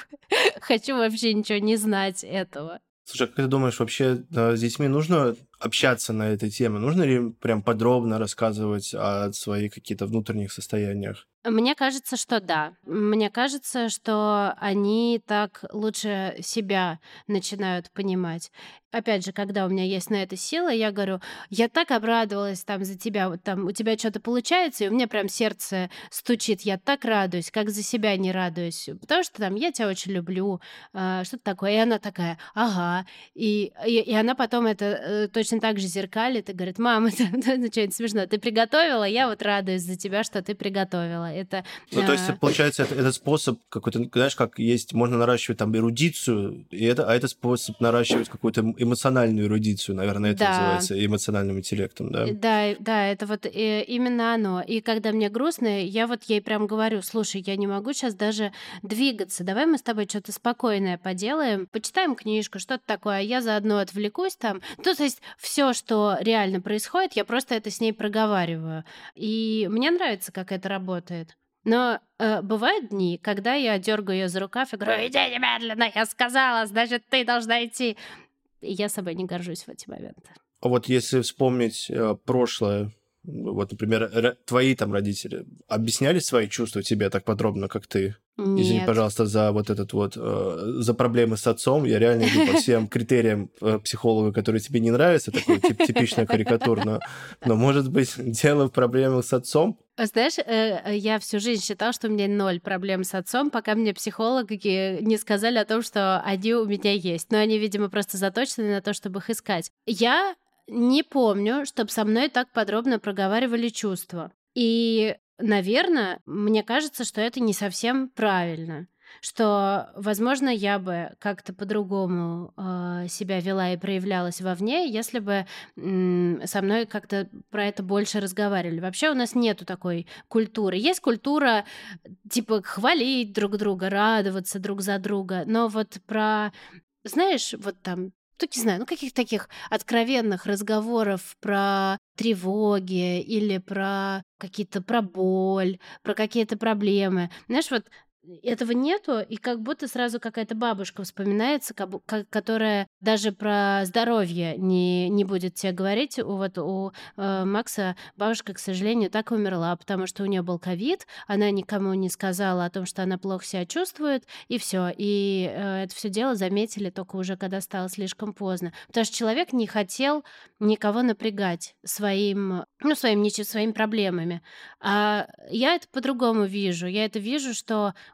вообще ничего не знать этого. Слушай, а как ты думаешь, вообще с детьми нужно общаться на этой теме? Нужно ли прям подробно рассказывать о своих каких-то внутренних состояниях? Мне кажется, что да. Мне кажется, что они так лучше себя начинают понимать. Опять же, когда у меня есть на это сила, я говорю: я так обрадовалась там за тебя, вот там у тебя что-то получается, и у меня прям сердце стучит, я так радуюсь, как за себя не радуюсь, потому что там я тебя очень люблю, что-то такое. И она такая: ага. И она потом это точно так же зеркалит и говорит: мама, это что-нибудь смешно, ты приготовила, я вот радуюсь за тебя, что ты приготовила. Это, Ну, то есть, получается, это способ какой-то, знаешь, как есть, можно наращивать там эрудицию, а это способ наращивать какую-то эмоциональную эрудицию, наверное, это называется эмоциональным интеллектом, да? Да, это вот именно оно. И когда мне грустно, я вот ей прям говорю: слушай, я не могу сейчас даже двигаться, давай мы с тобой что-то спокойное поделаем, почитаем книжку, что-то такое, а я заодно отвлекусь там. То есть все, что реально происходит, я просто это с ней проговариваю. И мне нравится, как это работает. Но бывают дни, когда я дергаю ее за рукав и говорю: иди немедленно, я сказала, значит, ты должна идти. И я собой не горжусь в эти моменты. А вот если вспомнить прошлое, вот, например, твои там родители объясняли свои чувства тебе так подробно, как ты? Нет. Извини, пожалуйста, за вот этот вот, за проблемы с отцом. Я реально иду по всем критериям психолога, которые тебе не нравятся, такой типичная карикатура, но, может быть, дело в проблемах с отцом? Знаешь, я всю жизнь считала, что у меня 0 проблем с отцом, пока мне психологи не сказали о том, что они у меня есть. Но они, видимо, просто заточены на то, чтобы их искать. Я не помню, чтобы со мной так подробно проговаривали чувства. И, наверное, мне кажется, что это не совсем правильно. Что, возможно, я бы как-то по-другому себя вела и проявлялась вовне, если бы со мной как-то про это больше разговаривали. Вообще у нас нету такой культуры. Есть культура, типа, хвалить друг друга, радоваться друг за друга, но вот про, знаешь, вот там, не знаю, каких-то таких откровенных разговоров про тревоги или про про боль, про какие-то проблемы. Знаешь, вот этого нету, и как будто сразу какая-то бабушка вспоминается, которая даже про здоровье не будет тебе говорить. У Макса бабушка, к сожалению, так умерла, потому что у нее был ковид, она никому не сказала о том, что она плохо себя чувствует, и все. И это все дело заметили только уже, когда стало слишком поздно. Потому что человек не хотел никого напрягать своими проблемами. А я это по-другому вижу. Я это вижу, что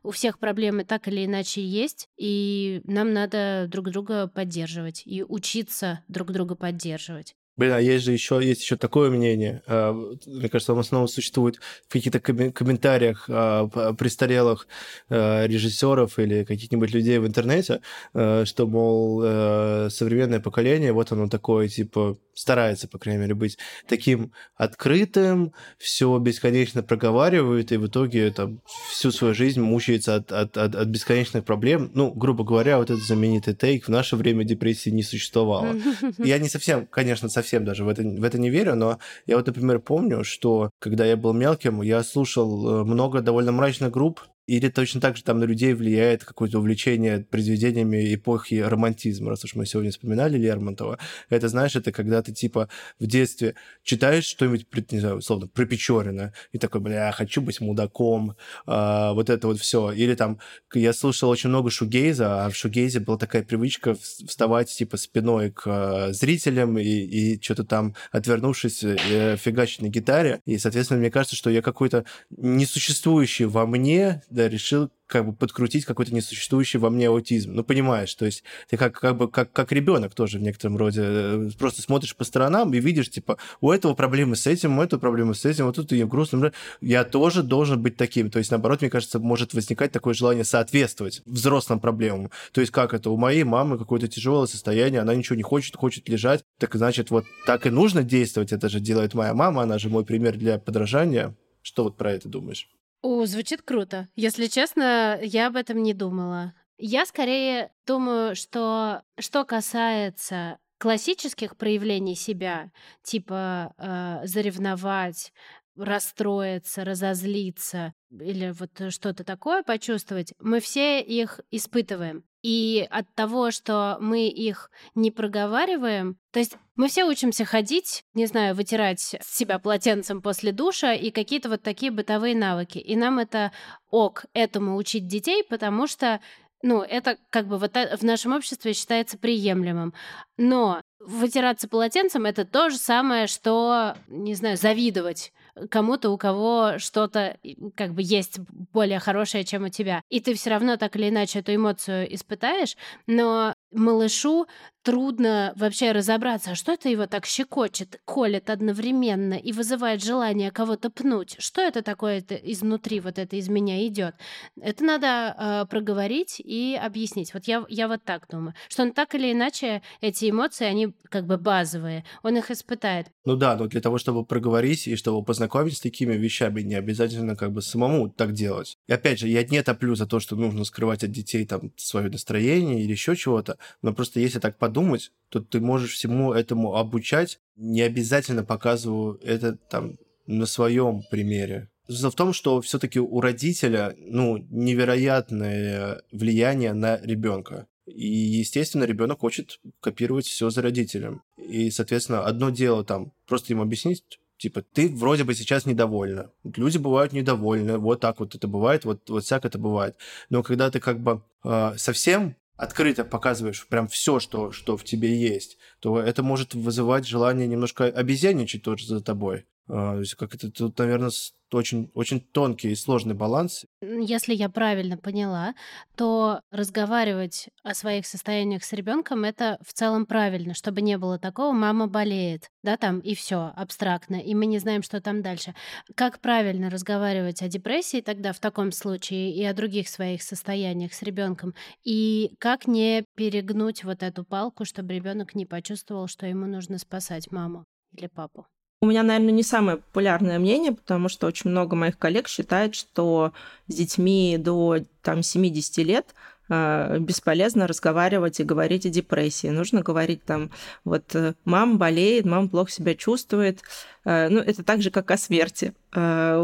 у всех проблемы так или иначе есть, и нам надо друг друга поддерживать и учиться друг друга поддерживать. Блин, а есть еще такое мнение. Мне кажется, в основном существует в каких-то комментариях престарелых режиссеров или каких-нибудь людей в интернете, что, мол, современное поколение, вот оно такое, типа, старается, по крайней мере, быть таким открытым, все бесконечно проговаривает, и в итоге там всю свою жизнь мучается от бесконечных проблем. Ну, грубо говоря, вот этот знаменитый тейк: в наше время депрессии не существовало. Я не совсем, конечно, совсем даже в это не верю, но я вот, например, помню, что когда я был мелким, я слушал много довольно мрачных групп, или точно так же там на людей влияет какое-то увлечение произведениями эпохи романтизма, раз уж мы сегодня вспоминали Лермонтова. Это, знаешь, это когда ты, типа, в детстве читаешь что-нибудь, не знаю, условно, про Печорина, и такой: бля, хочу быть мудаком, вот это вот все. Или там, я слушал очень много шугейза, а в шугейзе была такая привычка вставать, типа, спиной к зрителям и что-то там, отвернувшись, фигачить на гитаре. И, соответственно, мне кажется, что я какой-то несуществующий во мне, да, решил как бы подкрутить какой-то несуществующий во мне аутизм. Ну, понимаешь, то есть ты как ребенок тоже в некотором роде просто смотришь по сторонам и видишь, типа, у этого проблемы с этим, у этого проблемы с этим, вот тут я грустно, я тоже должен быть таким. То есть, наоборот, мне кажется, может возникать такое желание соответствовать взрослым проблемам. То есть, как это, у моей мамы какое-то тяжелое состояние, она ничего не хочет, хочет лежать, так значит, вот так и нужно действовать, это же делает моя мама, она же мой пример для подражания. Что вот про это думаешь? Звучит круто. Если честно, я об этом не думала. Я скорее думаю, что касается классических проявлений себя, типа заревновать, расстроиться, разозлиться или вот что-то такое почувствовать, мы все их испытываем. И от того, что мы их не проговариваем, то есть мы все учимся ходить, не знаю, вытирать себя полотенцем после душа и какие-то вот такие бытовые навыки. И нам это этому учить детей, потому что, это как бы вот в нашем обществе считается приемлемым. Но вытираться полотенцем — это то же самое, что, не знаю, завидовать кому-то, у кого что-то как бы есть более хорошее, чем у тебя. И ты все равно так или иначе эту эмоцию испытаешь, но малышу трудно вообще разобраться, а что это его так щекочет, колет одновременно и вызывает желание кого-то пнуть. Что это такое изнутри, вот это из меня идет? Это надо проговорить и объяснить. Вот я вот так думаю, что он так или иначе, эти эмоции, они как бы базовые, он их испытает. Ну да, но для того, чтобы проговорить и чтобы познакомиться с такими вещами, не обязательно как бы самому так делать. И опять же, я не топлю за то, что нужно скрывать от детей там свое настроение или еще чего-то, но просто если так подумать, то ты можешь всему этому обучать, не обязательно показываю это там на своем примере. Дело в том, что все-таки у родителя, невероятное влияние на ребенка. И, естественно, ребенок хочет копировать все за родителем. И, соответственно, одно дело там просто им объяснить, типа, ты вроде бы сейчас недовольна. Люди бывают недовольны, вот так вот это бывает, вот всяк это бывает. Но когда ты как бы совсем открыто показываешь прям все, что в тебе есть, то это может вызывать желание немножко обезьянничать тоже за тобой. То есть как это тут, наверное, очень, очень тонкий и сложный баланс. Если я правильно поняла, то разговаривать о своих состояниях с ребенком это в целом правильно, чтобы не было такого: мама болеет, да, там, и все абстрактно, и мы не знаем, что там дальше. Как правильно разговаривать о депрессии тогда в таком случае и о других своих состояниях с ребенком, и как не перегнуть вот эту палку, чтобы ребенок не почувствовал, что ему нужно спасать маму или папу? У меня, наверное, не самое популярное мнение, потому что очень много моих коллег считает, что с детьми до 70 лет бесполезно разговаривать и говорить о депрессии. Нужно говорить мама болеет, мама плохо себя чувствует. Это так же, как о смерти. У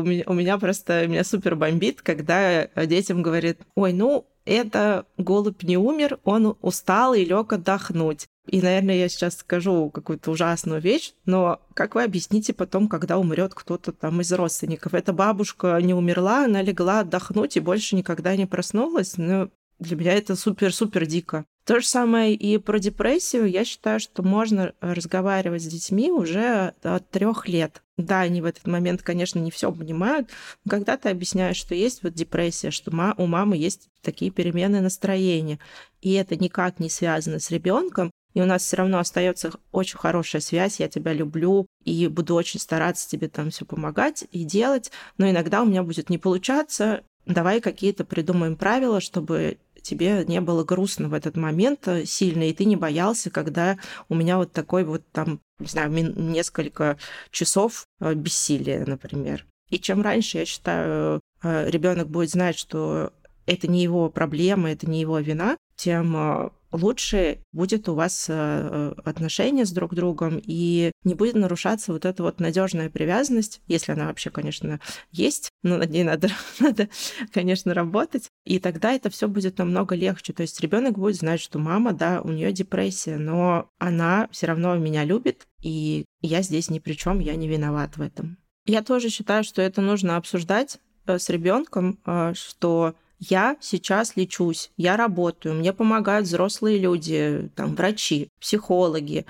меня супер бомбит, когда детям говорят: ой, это голубь не умер, он устал и лег отдохнуть. И, наверное, я сейчас скажу какую-то ужасную вещь, но как вы объясните потом, когда умрет кто-то там из родственников? Эта бабушка не умерла, она легла отдохнуть и больше никогда не проснулась. Для меня это супер-супер дико. То же самое и про депрессию. Я считаю, что можно разговаривать с детьми уже от 3 лет. Да, они в этот момент, конечно, не все понимают, но когда ты объясняешь, что есть вот депрессия, что у мамы есть такие перемены настроения, и это никак не связано с ребенком, и у нас все равно остается очень хорошая связь, я тебя люблю, и буду очень стараться тебе там все помогать и делать, но иногда у меня будет не получаться. Давай какие-то придумаем правила, чтобы тебе не было грустно в этот момент сильно, и ты не боялся, когда у меня вот такой вот там, не знаю, несколько часов бессилия, например. И чем раньше, я считаю, ребенок будет знать, что это не его проблема, это не его вина, тем лучше будет у вас отношения с друг другом, и не будет нарушаться вот эта вот надежная привязанность, если она вообще, конечно, есть, но над ней надо, конечно, работать. И тогда это все будет намного легче. То есть ребенок будет знать, что мама, да, у нее депрессия, но она все равно меня любит, и я здесь ни при чем, я не виноват в этом. Я тоже считаю, что это нужно обсуждать с ребенком, что я сейчас лечусь, я работаю, мне помогают взрослые люди, там, врачи, психологи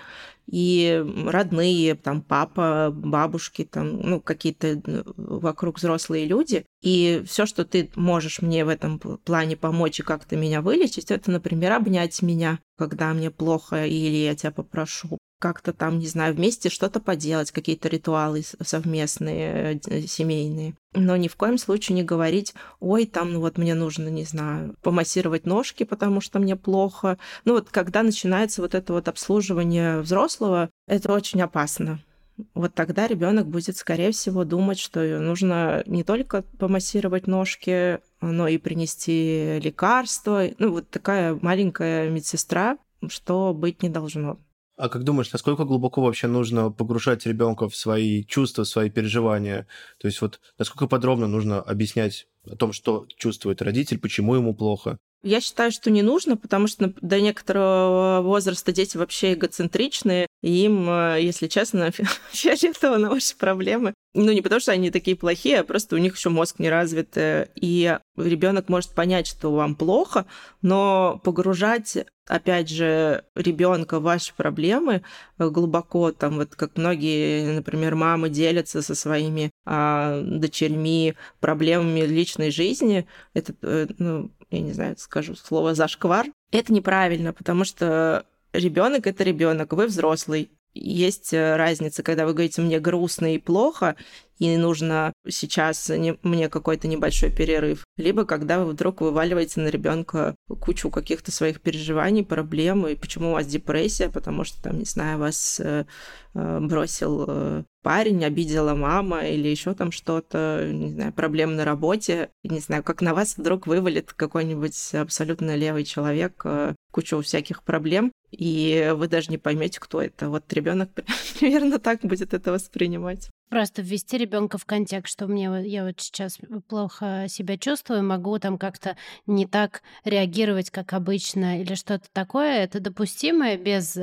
и родные, там, папа, бабушки, там, ну, какие-то вокруг взрослые люди. И все, что ты можешь мне в этом плане помочь и как-то меня вылечить, это, например, обнять меня, когда мне плохо, или я тебя попрошу как-то там, не знаю, вместе что-то поделать, какие-то ритуалы совместные, семейные. Но ни в коем случае не говорить: ой, там, ну вот мне нужно, не знаю, помассировать ножки, потому что мне плохо. Ну вот когда начинается вот это вот обслуживание взрослого, это очень опасно. Вот тогда ребенок будет, скорее всего, думать, что нужно не только помассировать ножки, но и принести лекарства. Ну вот такая маленькая медсестра, что быть не должно. А как думаешь, насколько глубоко вообще нужно погружать ребенка в свои чувства, в свои переживания? То есть вот насколько подробно нужно объяснять о том, что чувствует родитель, почему ему плохо? Я считаю, что не нужно, потому что до некоторого возраста дети вообще эгоцентричные, и им, если честно, фиолетово на ваши проблемы. Ну, не потому что они такие плохие, а просто у них еще мозг не развит. И ребенок может понять, что вам плохо, но погружать, опять же, ребенка в ваши проблемы глубоко, там вот как многие, например, мамы делятся со своими дочерьми проблемами личной жизни, это, ну, я не знаю, скажу слово зашквар. Это неправильно, потому что ребенок это ребенок, вы взрослый. Есть разница, когда вы говорите: мне грустно и плохо, и нужно сейчас мне какой-то небольшой перерыв, либо когда вы вдруг вываливаете на ребенка кучу каких-то своих переживаний, проблем, и почему у вас депрессия, потому что, там, не знаю, вас бросил парень, обидела мама или еще там что-то, не знаю, проблем на работе, не знаю, как на вас вдруг вывалит какой-нибудь абсолютно левый человек кучу всяких проблем, и вы даже не поймете, кто это. Вот ребенок примерно так будет это воспринимать. Просто ввести ребенка в контекст, что я вот сейчас плохо себя чувствую, могу там как-то не так реагировать, как обычно, или что-то такое. Это допустимо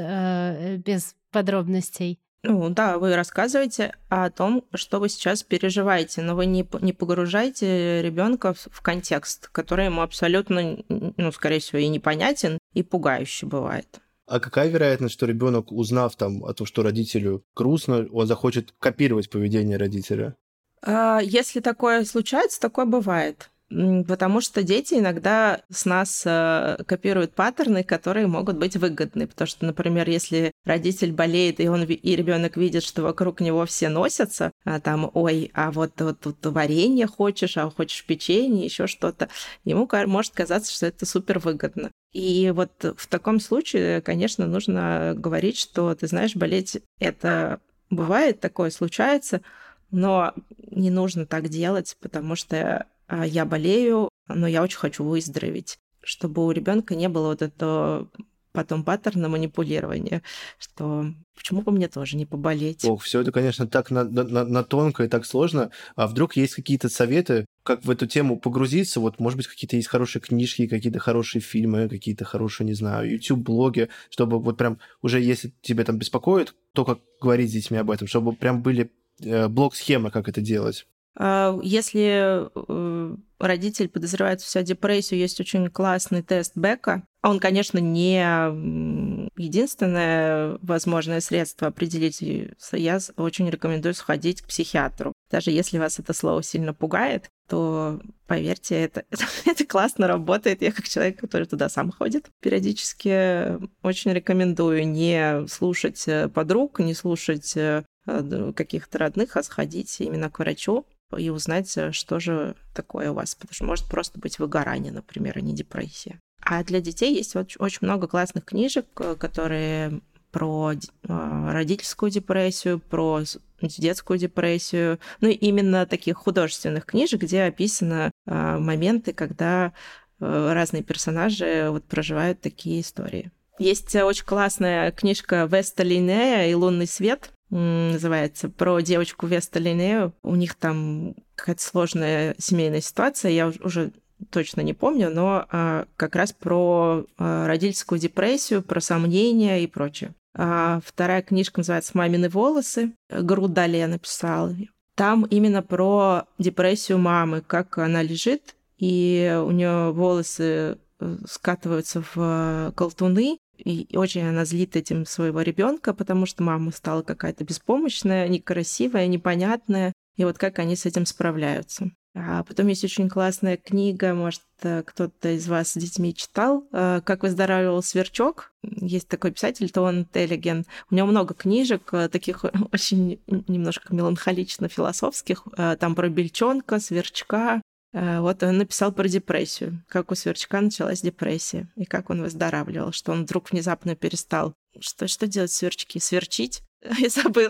без подробностей? Ну да, вы рассказываете о том, что вы сейчас переживаете, но вы не погружаете ребенка в контекст, который ему абсолютно, ну, скорее всего, и непонятен, и пугающий бывает. А какая вероятность, что ребенок, узнав там о том, что родителю грустно, он захочет копировать поведение родителя? Если такое случается, такое бывает. Потому что дети иногда с нас копируют паттерны, которые могут быть выгодны. Потому что, например, если родитель болеет, и ребенок видит, что вокруг него все носятся, там, ой, а вот тут варенье хочешь, а хочешь печенье, еще что-то, ему может казаться, что это супер выгодно. И вот в таком случае, конечно, нужно говорить, что, ты знаешь, болеть это бывает, такое случается, но не нужно так делать, потому что я болею, но я очень хочу выздороветь, чтобы у ребенка не было вот этого потом паттерна манипулирования, что почему бы мне тоже не поболеть? Ох, все это, конечно, так на тонко и так сложно. А вдруг есть какие-то советы, как в эту тему погрузиться? Вот, может быть, какие-то есть хорошие книжки, какие-то хорошие фильмы, какие-то хорошие, не знаю, YouTube-блоги, чтобы вот прям уже, если тебя там беспокоит, то как говорить с детьми об этом, чтобы прям были блок-схемы, как это делать. Если родитель подозревает у себя депрессию, есть очень классный тест Бека. Он, конечно, не единственное возможное средство определить. Я очень рекомендую сходить к психиатру. Даже если вас это слово сильно пугает, то, поверьте, это классно работает. Я как человек, который туда сам ходит, периодически очень рекомендую не слушать подруг, не слушать каких-то родных, а сходить именно к врачу и узнать, что же такое у вас. Потому что может просто быть выгорание, например, а не депрессия. А для детей есть очень много классных книжек, которые про родительскую депрессию, про детскую депрессию. Ну, именно таких художественных книжек, где описаны моменты, когда разные персонажи проживают такие истории. Есть очень классная книжка Веста Линнея и «Лунный свет», называется, про девочку Веста Линнею. У них там какая-то сложная семейная ситуация, я уже точно не помню, но как раз про родительскую депрессию, про сомнения и прочее. Вторая книжка называется «Мамины волосы». Гру Дале написала. Там именно про депрессию мамы, как она лежит, и у нее волосы скатываются в колтуны, и очень она злит этим своего ребенка, потому что мама стала какая-то беспомощная, некрасивая, непонятная, и вот как они с этим справляются. А потом есть очень классная книга, может, кто-то из вас с детьми читал, «Как выздоравливал сверчок». Есть такой писатель Тоан Теллиген. У него много книжек, таких очень немножко меланхолично-философских, там про бельчонка, сверчка. Вот он написал про депрессию, как у сверчка началась депрессия, и как он выздоравливал, что он вдруг внезапно перестал. Что делать сверчки? Сверчить? Я забыл.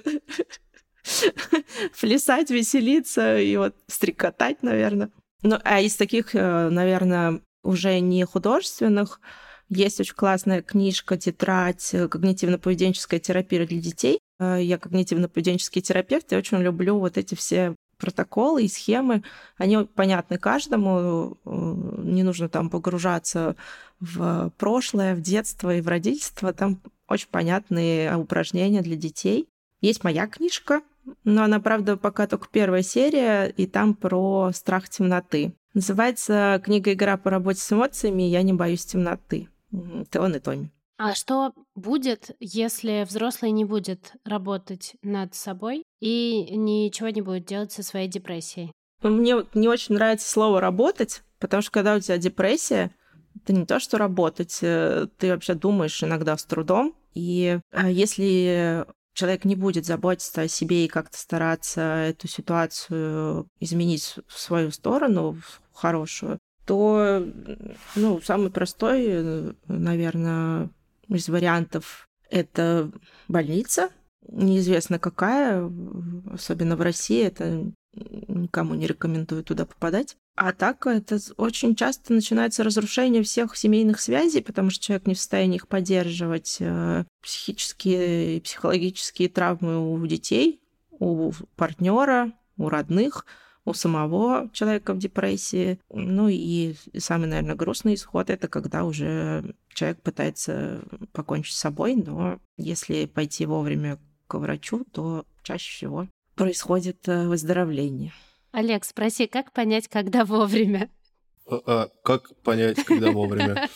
Плясать, веселиться и стрекотать, наверное. Ну, а из таких, наверное, уже не художественных, есть очень классная книжка, тетрадь «Когнитивно-поведенческая терапия для детей». Я когнитивно-поведенческий терапевт, и очень люблю эти все протоколы и схемы. Они понятны каждому, не нужно там погружаться в прошлое, в детство и в родительство. Там очень понятные упражнения для детей. Есть моя книжка, но она, правда, пока только первая серия, и там про страх темноты. Называется книга «Игра по работе с эмоциями. Я не боюсь темноты». Теон и Томи. А что будет, если взрослый не будет работать над собой и ничего не будет делать со своей депрессией? Мне не очень нравится слово «работать», потому что когда у тебя депрессия, это не то, что работать, ты вообще думаешь иногда с трудом. И если человек не будет заботиться о себе и как-то стараться эту ситуацию изменить в свою сторону, в хорошую, то, самый простой, наверное, из вариантов — это больница. Неизвестно какая, особенно в России, это никому не рекомендую туда попадать. А так это очень часто начинается разрушение всех семейных связей, потому что человек не в состоянии их поддерживать. Психические и психологические травмы у детей, у партнера, у родных, у самого человека в депрессии. Ну и самый, наверное, грустный исход — это когда уже человек пытается покончить с собой, но если пойти вовремя к врачу, то чаще всего происходит выздоровление. Олег, спроси, как понять, когда вовремя? Как понять, когда вовремя?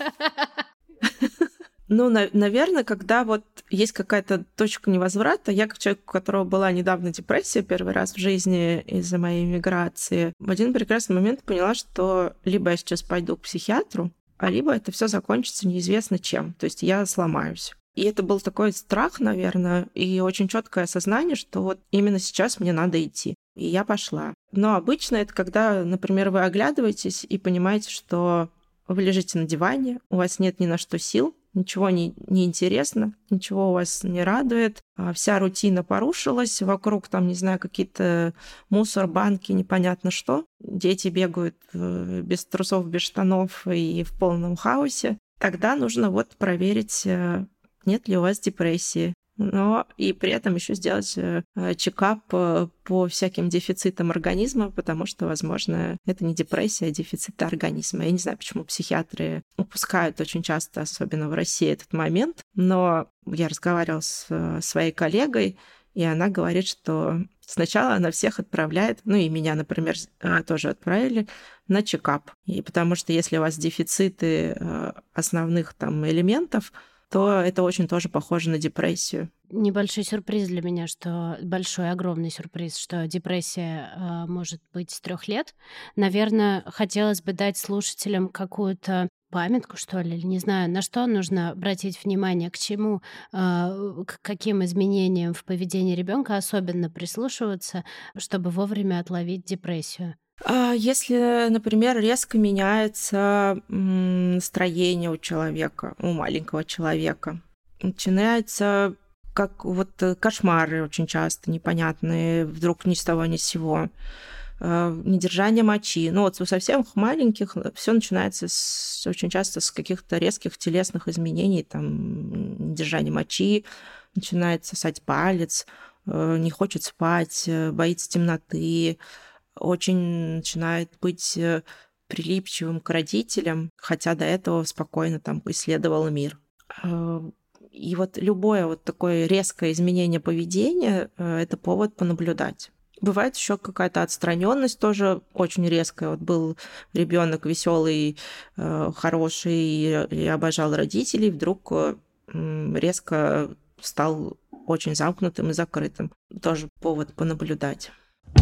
Наверное, когда есть какая-то точка невозврата. Я, как человек, у которого была недавно депрессия первый раз в жизни из-за моей миграции, в один прекрасный момент поняла, что либо я сейчас пойду к психиатру, а либо это все закончится неизвестно чем. То есть я сломаюсь. И это был такой страх, наверное, и очень четкое осознание, что именно сейчас мне надо идти. И я пошла. Но обычно это когда, например, вы оглядываетесь и понимаете, что вы лежите на диване, у вас нет ни на что сил, ничего не интересно, ничего у вас не радует, вся рутина порушилась, вокруг там, не знаю, какие-то мусор, банки, непонятно что. Дети бегают без трусов, без штанов и в полном хаосе. Тогда нужно проверить, нет ли у вас депрессии. Но и при этом еще сделать чекап по всяким дефицитам организма, потому что, возможно, это не депрессия, а дефицит организма. Я не знаю, почему психиатры упускают очень часто, особенно в России, этот момент, но я разговаривала с своей коллегой, и она говорит, что сначала она всех отправляет, и меня, например, тоже отправили на чекап. И потому что если у вас дефициты основных там элементов, то это очень тоже похоже на депрессию. Небольшой сюрприз для меня, что большой, огромный сюрприз, что депрессия может быть с 3 лет. Наверное, хотелось бы дать слушателям какую-то памятку, что ли, или не знаю, на что нужно обратить внимание, к чему, к каким изменениям в поведении ребенка особенно прислушиваться, чтобы вовремя отловить депрессию. Если, например, резко меняется настроение у человека, у маленького человека, начинается как вот кошмары очень часто непонятные, вдруг ни с того ни с сего, недержание мочи. Ну вот у совсем маленьких все начинается очень часто с каких-то резких телесных изменений, там недержание мочи, начинается ссать палец, не хочет спать, боится темноты, очень начинает быть прилипчивым к родителям, хотя до этого спокойно там исследовал мир. И вот любое вот такое резкое изменение поведения — это повод понаблюдать. Бывает еще какая-то отстраненность тоже очень резкая. Вот был ребенок веселый, хороший и обожал родителей, вдруг резко стал очень замкнутым и закрытым. Тоже повод понаблюдать.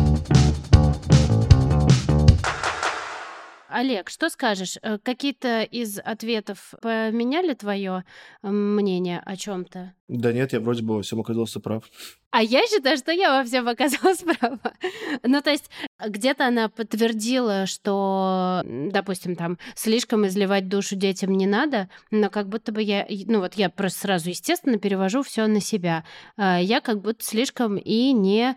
Олег, что скажешь? Какие-то из ответов поменяли твое мнение о чем-то? Да нет, я вроде бы во всем оказался прав. А я считаю, что я во всем оказалась права. Ну, то есть где-то она подтвердила, что, допустим, там слишком изливать душу детям не надо, но как будто бы я просто сразу, естественно, перевожу все на себя. Я как будто слишком и не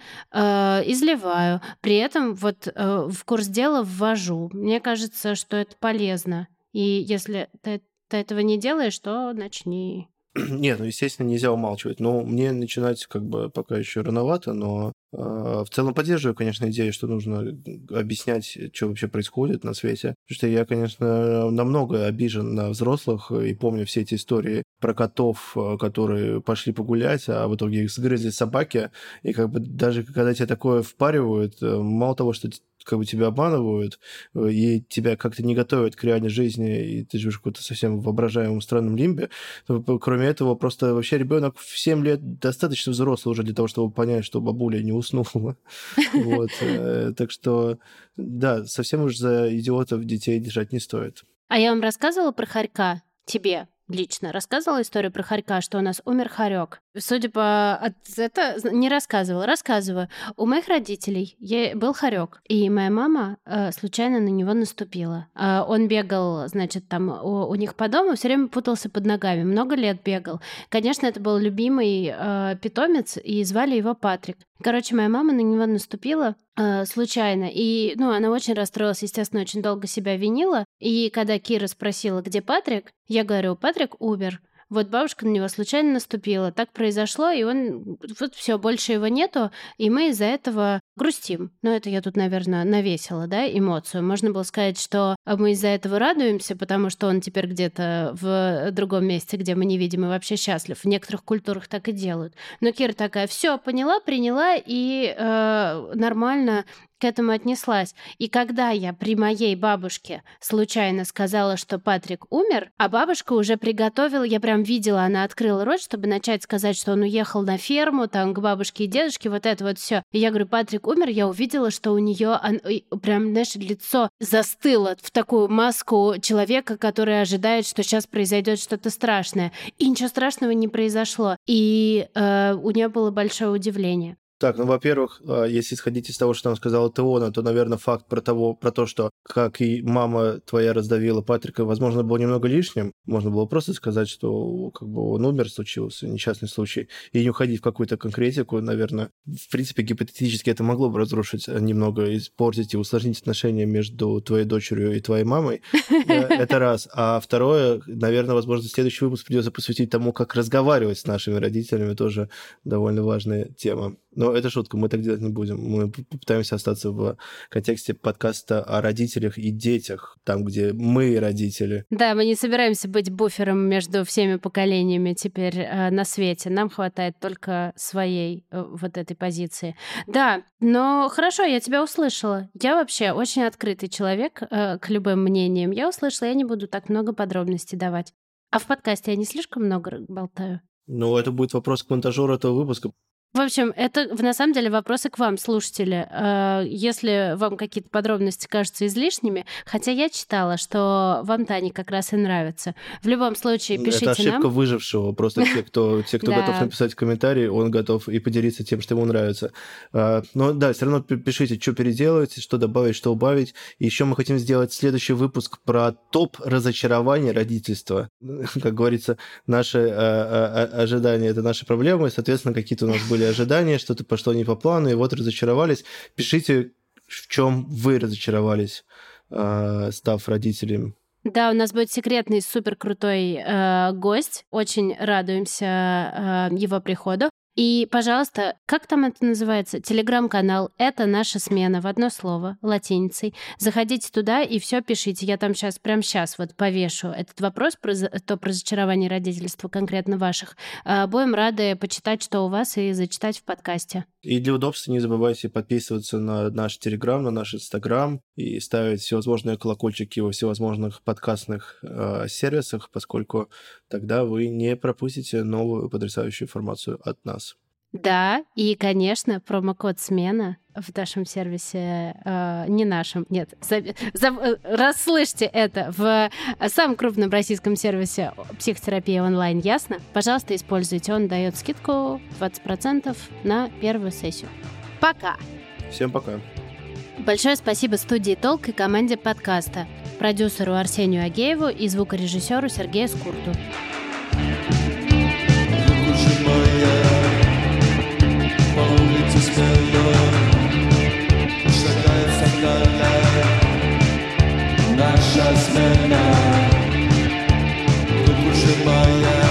изливаю. При этом вот в курс дела ввожу. Мне кажется, что это полезно. И если ты этого не делаешь, то начни. Нет, естественно, нельзя умалчивать. Но мне начинать как бы пока еще рановато, но в целом поддерживаю, конечно, идею, что нужно объяснять, что вообще происходит на свете. Потому что я, конечно, намного обижен на взрослых и помню все эти истории про котов, которые пошли погулять, а в итоге их сгрызли собаки. И как бы даже когда тебе такое впаривают, мало того, что как бы тебя обманывают, и тебя как-то не готовят к реальной жизни, и ты живешь в каком-то совсем воображаемом странном лимбе. Кроме этого, просто вообще ребенок в 7 лет достаточно взрослый уже для того, чтобы понять, что бабуля не уснула. Вот. Так что, да, совсем уж за идиотов детей держать не стоит. А я вам рассказывала про хорька? Тебе лично рассказывала историю про хорька, что у нас умер хорек. Судя по... Это не рассказывала. Рассказываю. У моих родителей был хорек, и моя мама случайно на него наступила. Он бегал, значит, там у них по дому, все время путался под ногами. Много лет бегал. Конечно, это был любимый питомец, и звали его Патрик. Короче, моя мама на него наступила случайно, и, она очень расстроилась, естественно, очень долго себя винила. И когда Кира спросила, где Патрик, я говорю, Патрик умер. Вот бабушка на него случайно наступила. Так произошло, и он... Вот все, больше его нету, и мы из-за этого грустим. Но это я тут, наверное, навесила, да, эмоцию. Можно было сказать, что мы из-за этого радуемся, потому что он теперь где-то в другом месте, где мы не видим, и вообще счастлив. В некоторых культурах так и делают. Но Кира такая, все поняла, приняла, и нормально к этому отнеслась. И когда я при моей бабушке случайно сказала, что Патрик умер, а бабушка уже приготовила, я прям видела, она открыла рот, чтобы начать сказать, что он уехал на ферму, там, к бабушке и дедушке, вот это вот все. И я говорю, Патрик умер, я увидела, что у нее прям, знаешь, лицо застыло в такую маску человека, который ожидает, что сейчас произойдет что-то страшное. И ничего страшного не произошло. И у нее было большое удивление. Так, во-первых, если исходить из того, что нам сказала Теона, то, наверное, факт про то, что как и мама твоя раздавила Патрика, возможно, был немного лишним. Можно было просто сказать, что как бы он умер, случился несчастный случай, и не уходить в какую-то конкретику, наверное. В принципе, гипотетически это могло бы разрушить немного, испортить и усложнить отношения между твоей дочерью и твоей мамой. Это раз. А второе, наверное, возможно, следующий выпуск придется посвятить тому, как разговаривать с нашими родителями, тоже довольно важная тема. Но это шутка, мы так делать не будем. Мы попытаемся остаться в контексте подкаста о родителях и детях, там, где мы родители. Да, мы не собираемся быть буфером между всеми поколениями теперь на свете. Нам хватает только своей вот этой позиции. Да, но хорошо, я тебя услышала. Я вообще очень открытый человек к любым мнениям. Я услышала, я не буду так много подробностей давать. А в подкасте я не слишком много болтаю? Ну, это будет вопрос к монтажеру этого выпуска. В общем, это на самом деле вопросы к вам, слушатели. Если вам какие-то подробности кажутся излишними, хотя я читала, что вам-то они как раз и нравятся. В любом случае, пишите нам. Это ошибка выжившего. Просто те, кто готов написать комментарий, он готов и поделиться тем, что ему нравится. Но да, все равно пишите, что переделать, что добавить, что убавить. И еще мы хотим сделать следующий выпуск про топ разочарований родительства. Как говорится, наши ожидания – это наши проблемы, соответственно, какие-то у нас были ожидания, что-то пошло не по плану, и вот разочаровались. Пишите, в чем вы разочаровались, став родителем. Да, у нас будет секретный супер крутой гость. Очень радуемся его приходу. И, пожалуйста, как там это называется? Телеграм-канал «Это наша смена» в одно слово, латиницей. Заходите туда и все пишите. Я там прямо сейчас вот повешу этот вопрос про разочарование родительства конкретно ваших. Будем рады почитать, что у вас, и зачитать в подкасте. И для удобства не забывайте подписываться на наш Телеграм, на наш Инстаграм и ставить всевозможные колокольчики во всевозможных подкастных сервисах, поскольку тогда вы не пропустите новую потрясающую информацию от нас. Да, и, конечно, промокод «Смена» в нашем сервисе, не нашем, нет, расслышьте это в самом крупном российском сервисе психотерапия онлайн, ясно? Пожалуйста, используйте, он дает скидку 20% на первую сессию. Пока! Всем пока! Большое спасибо студии «Толк» и команде подкаста, продюсеру Арсению Агееву и звукорежиссеру Сергею Скурту. Наша смена, душа моя.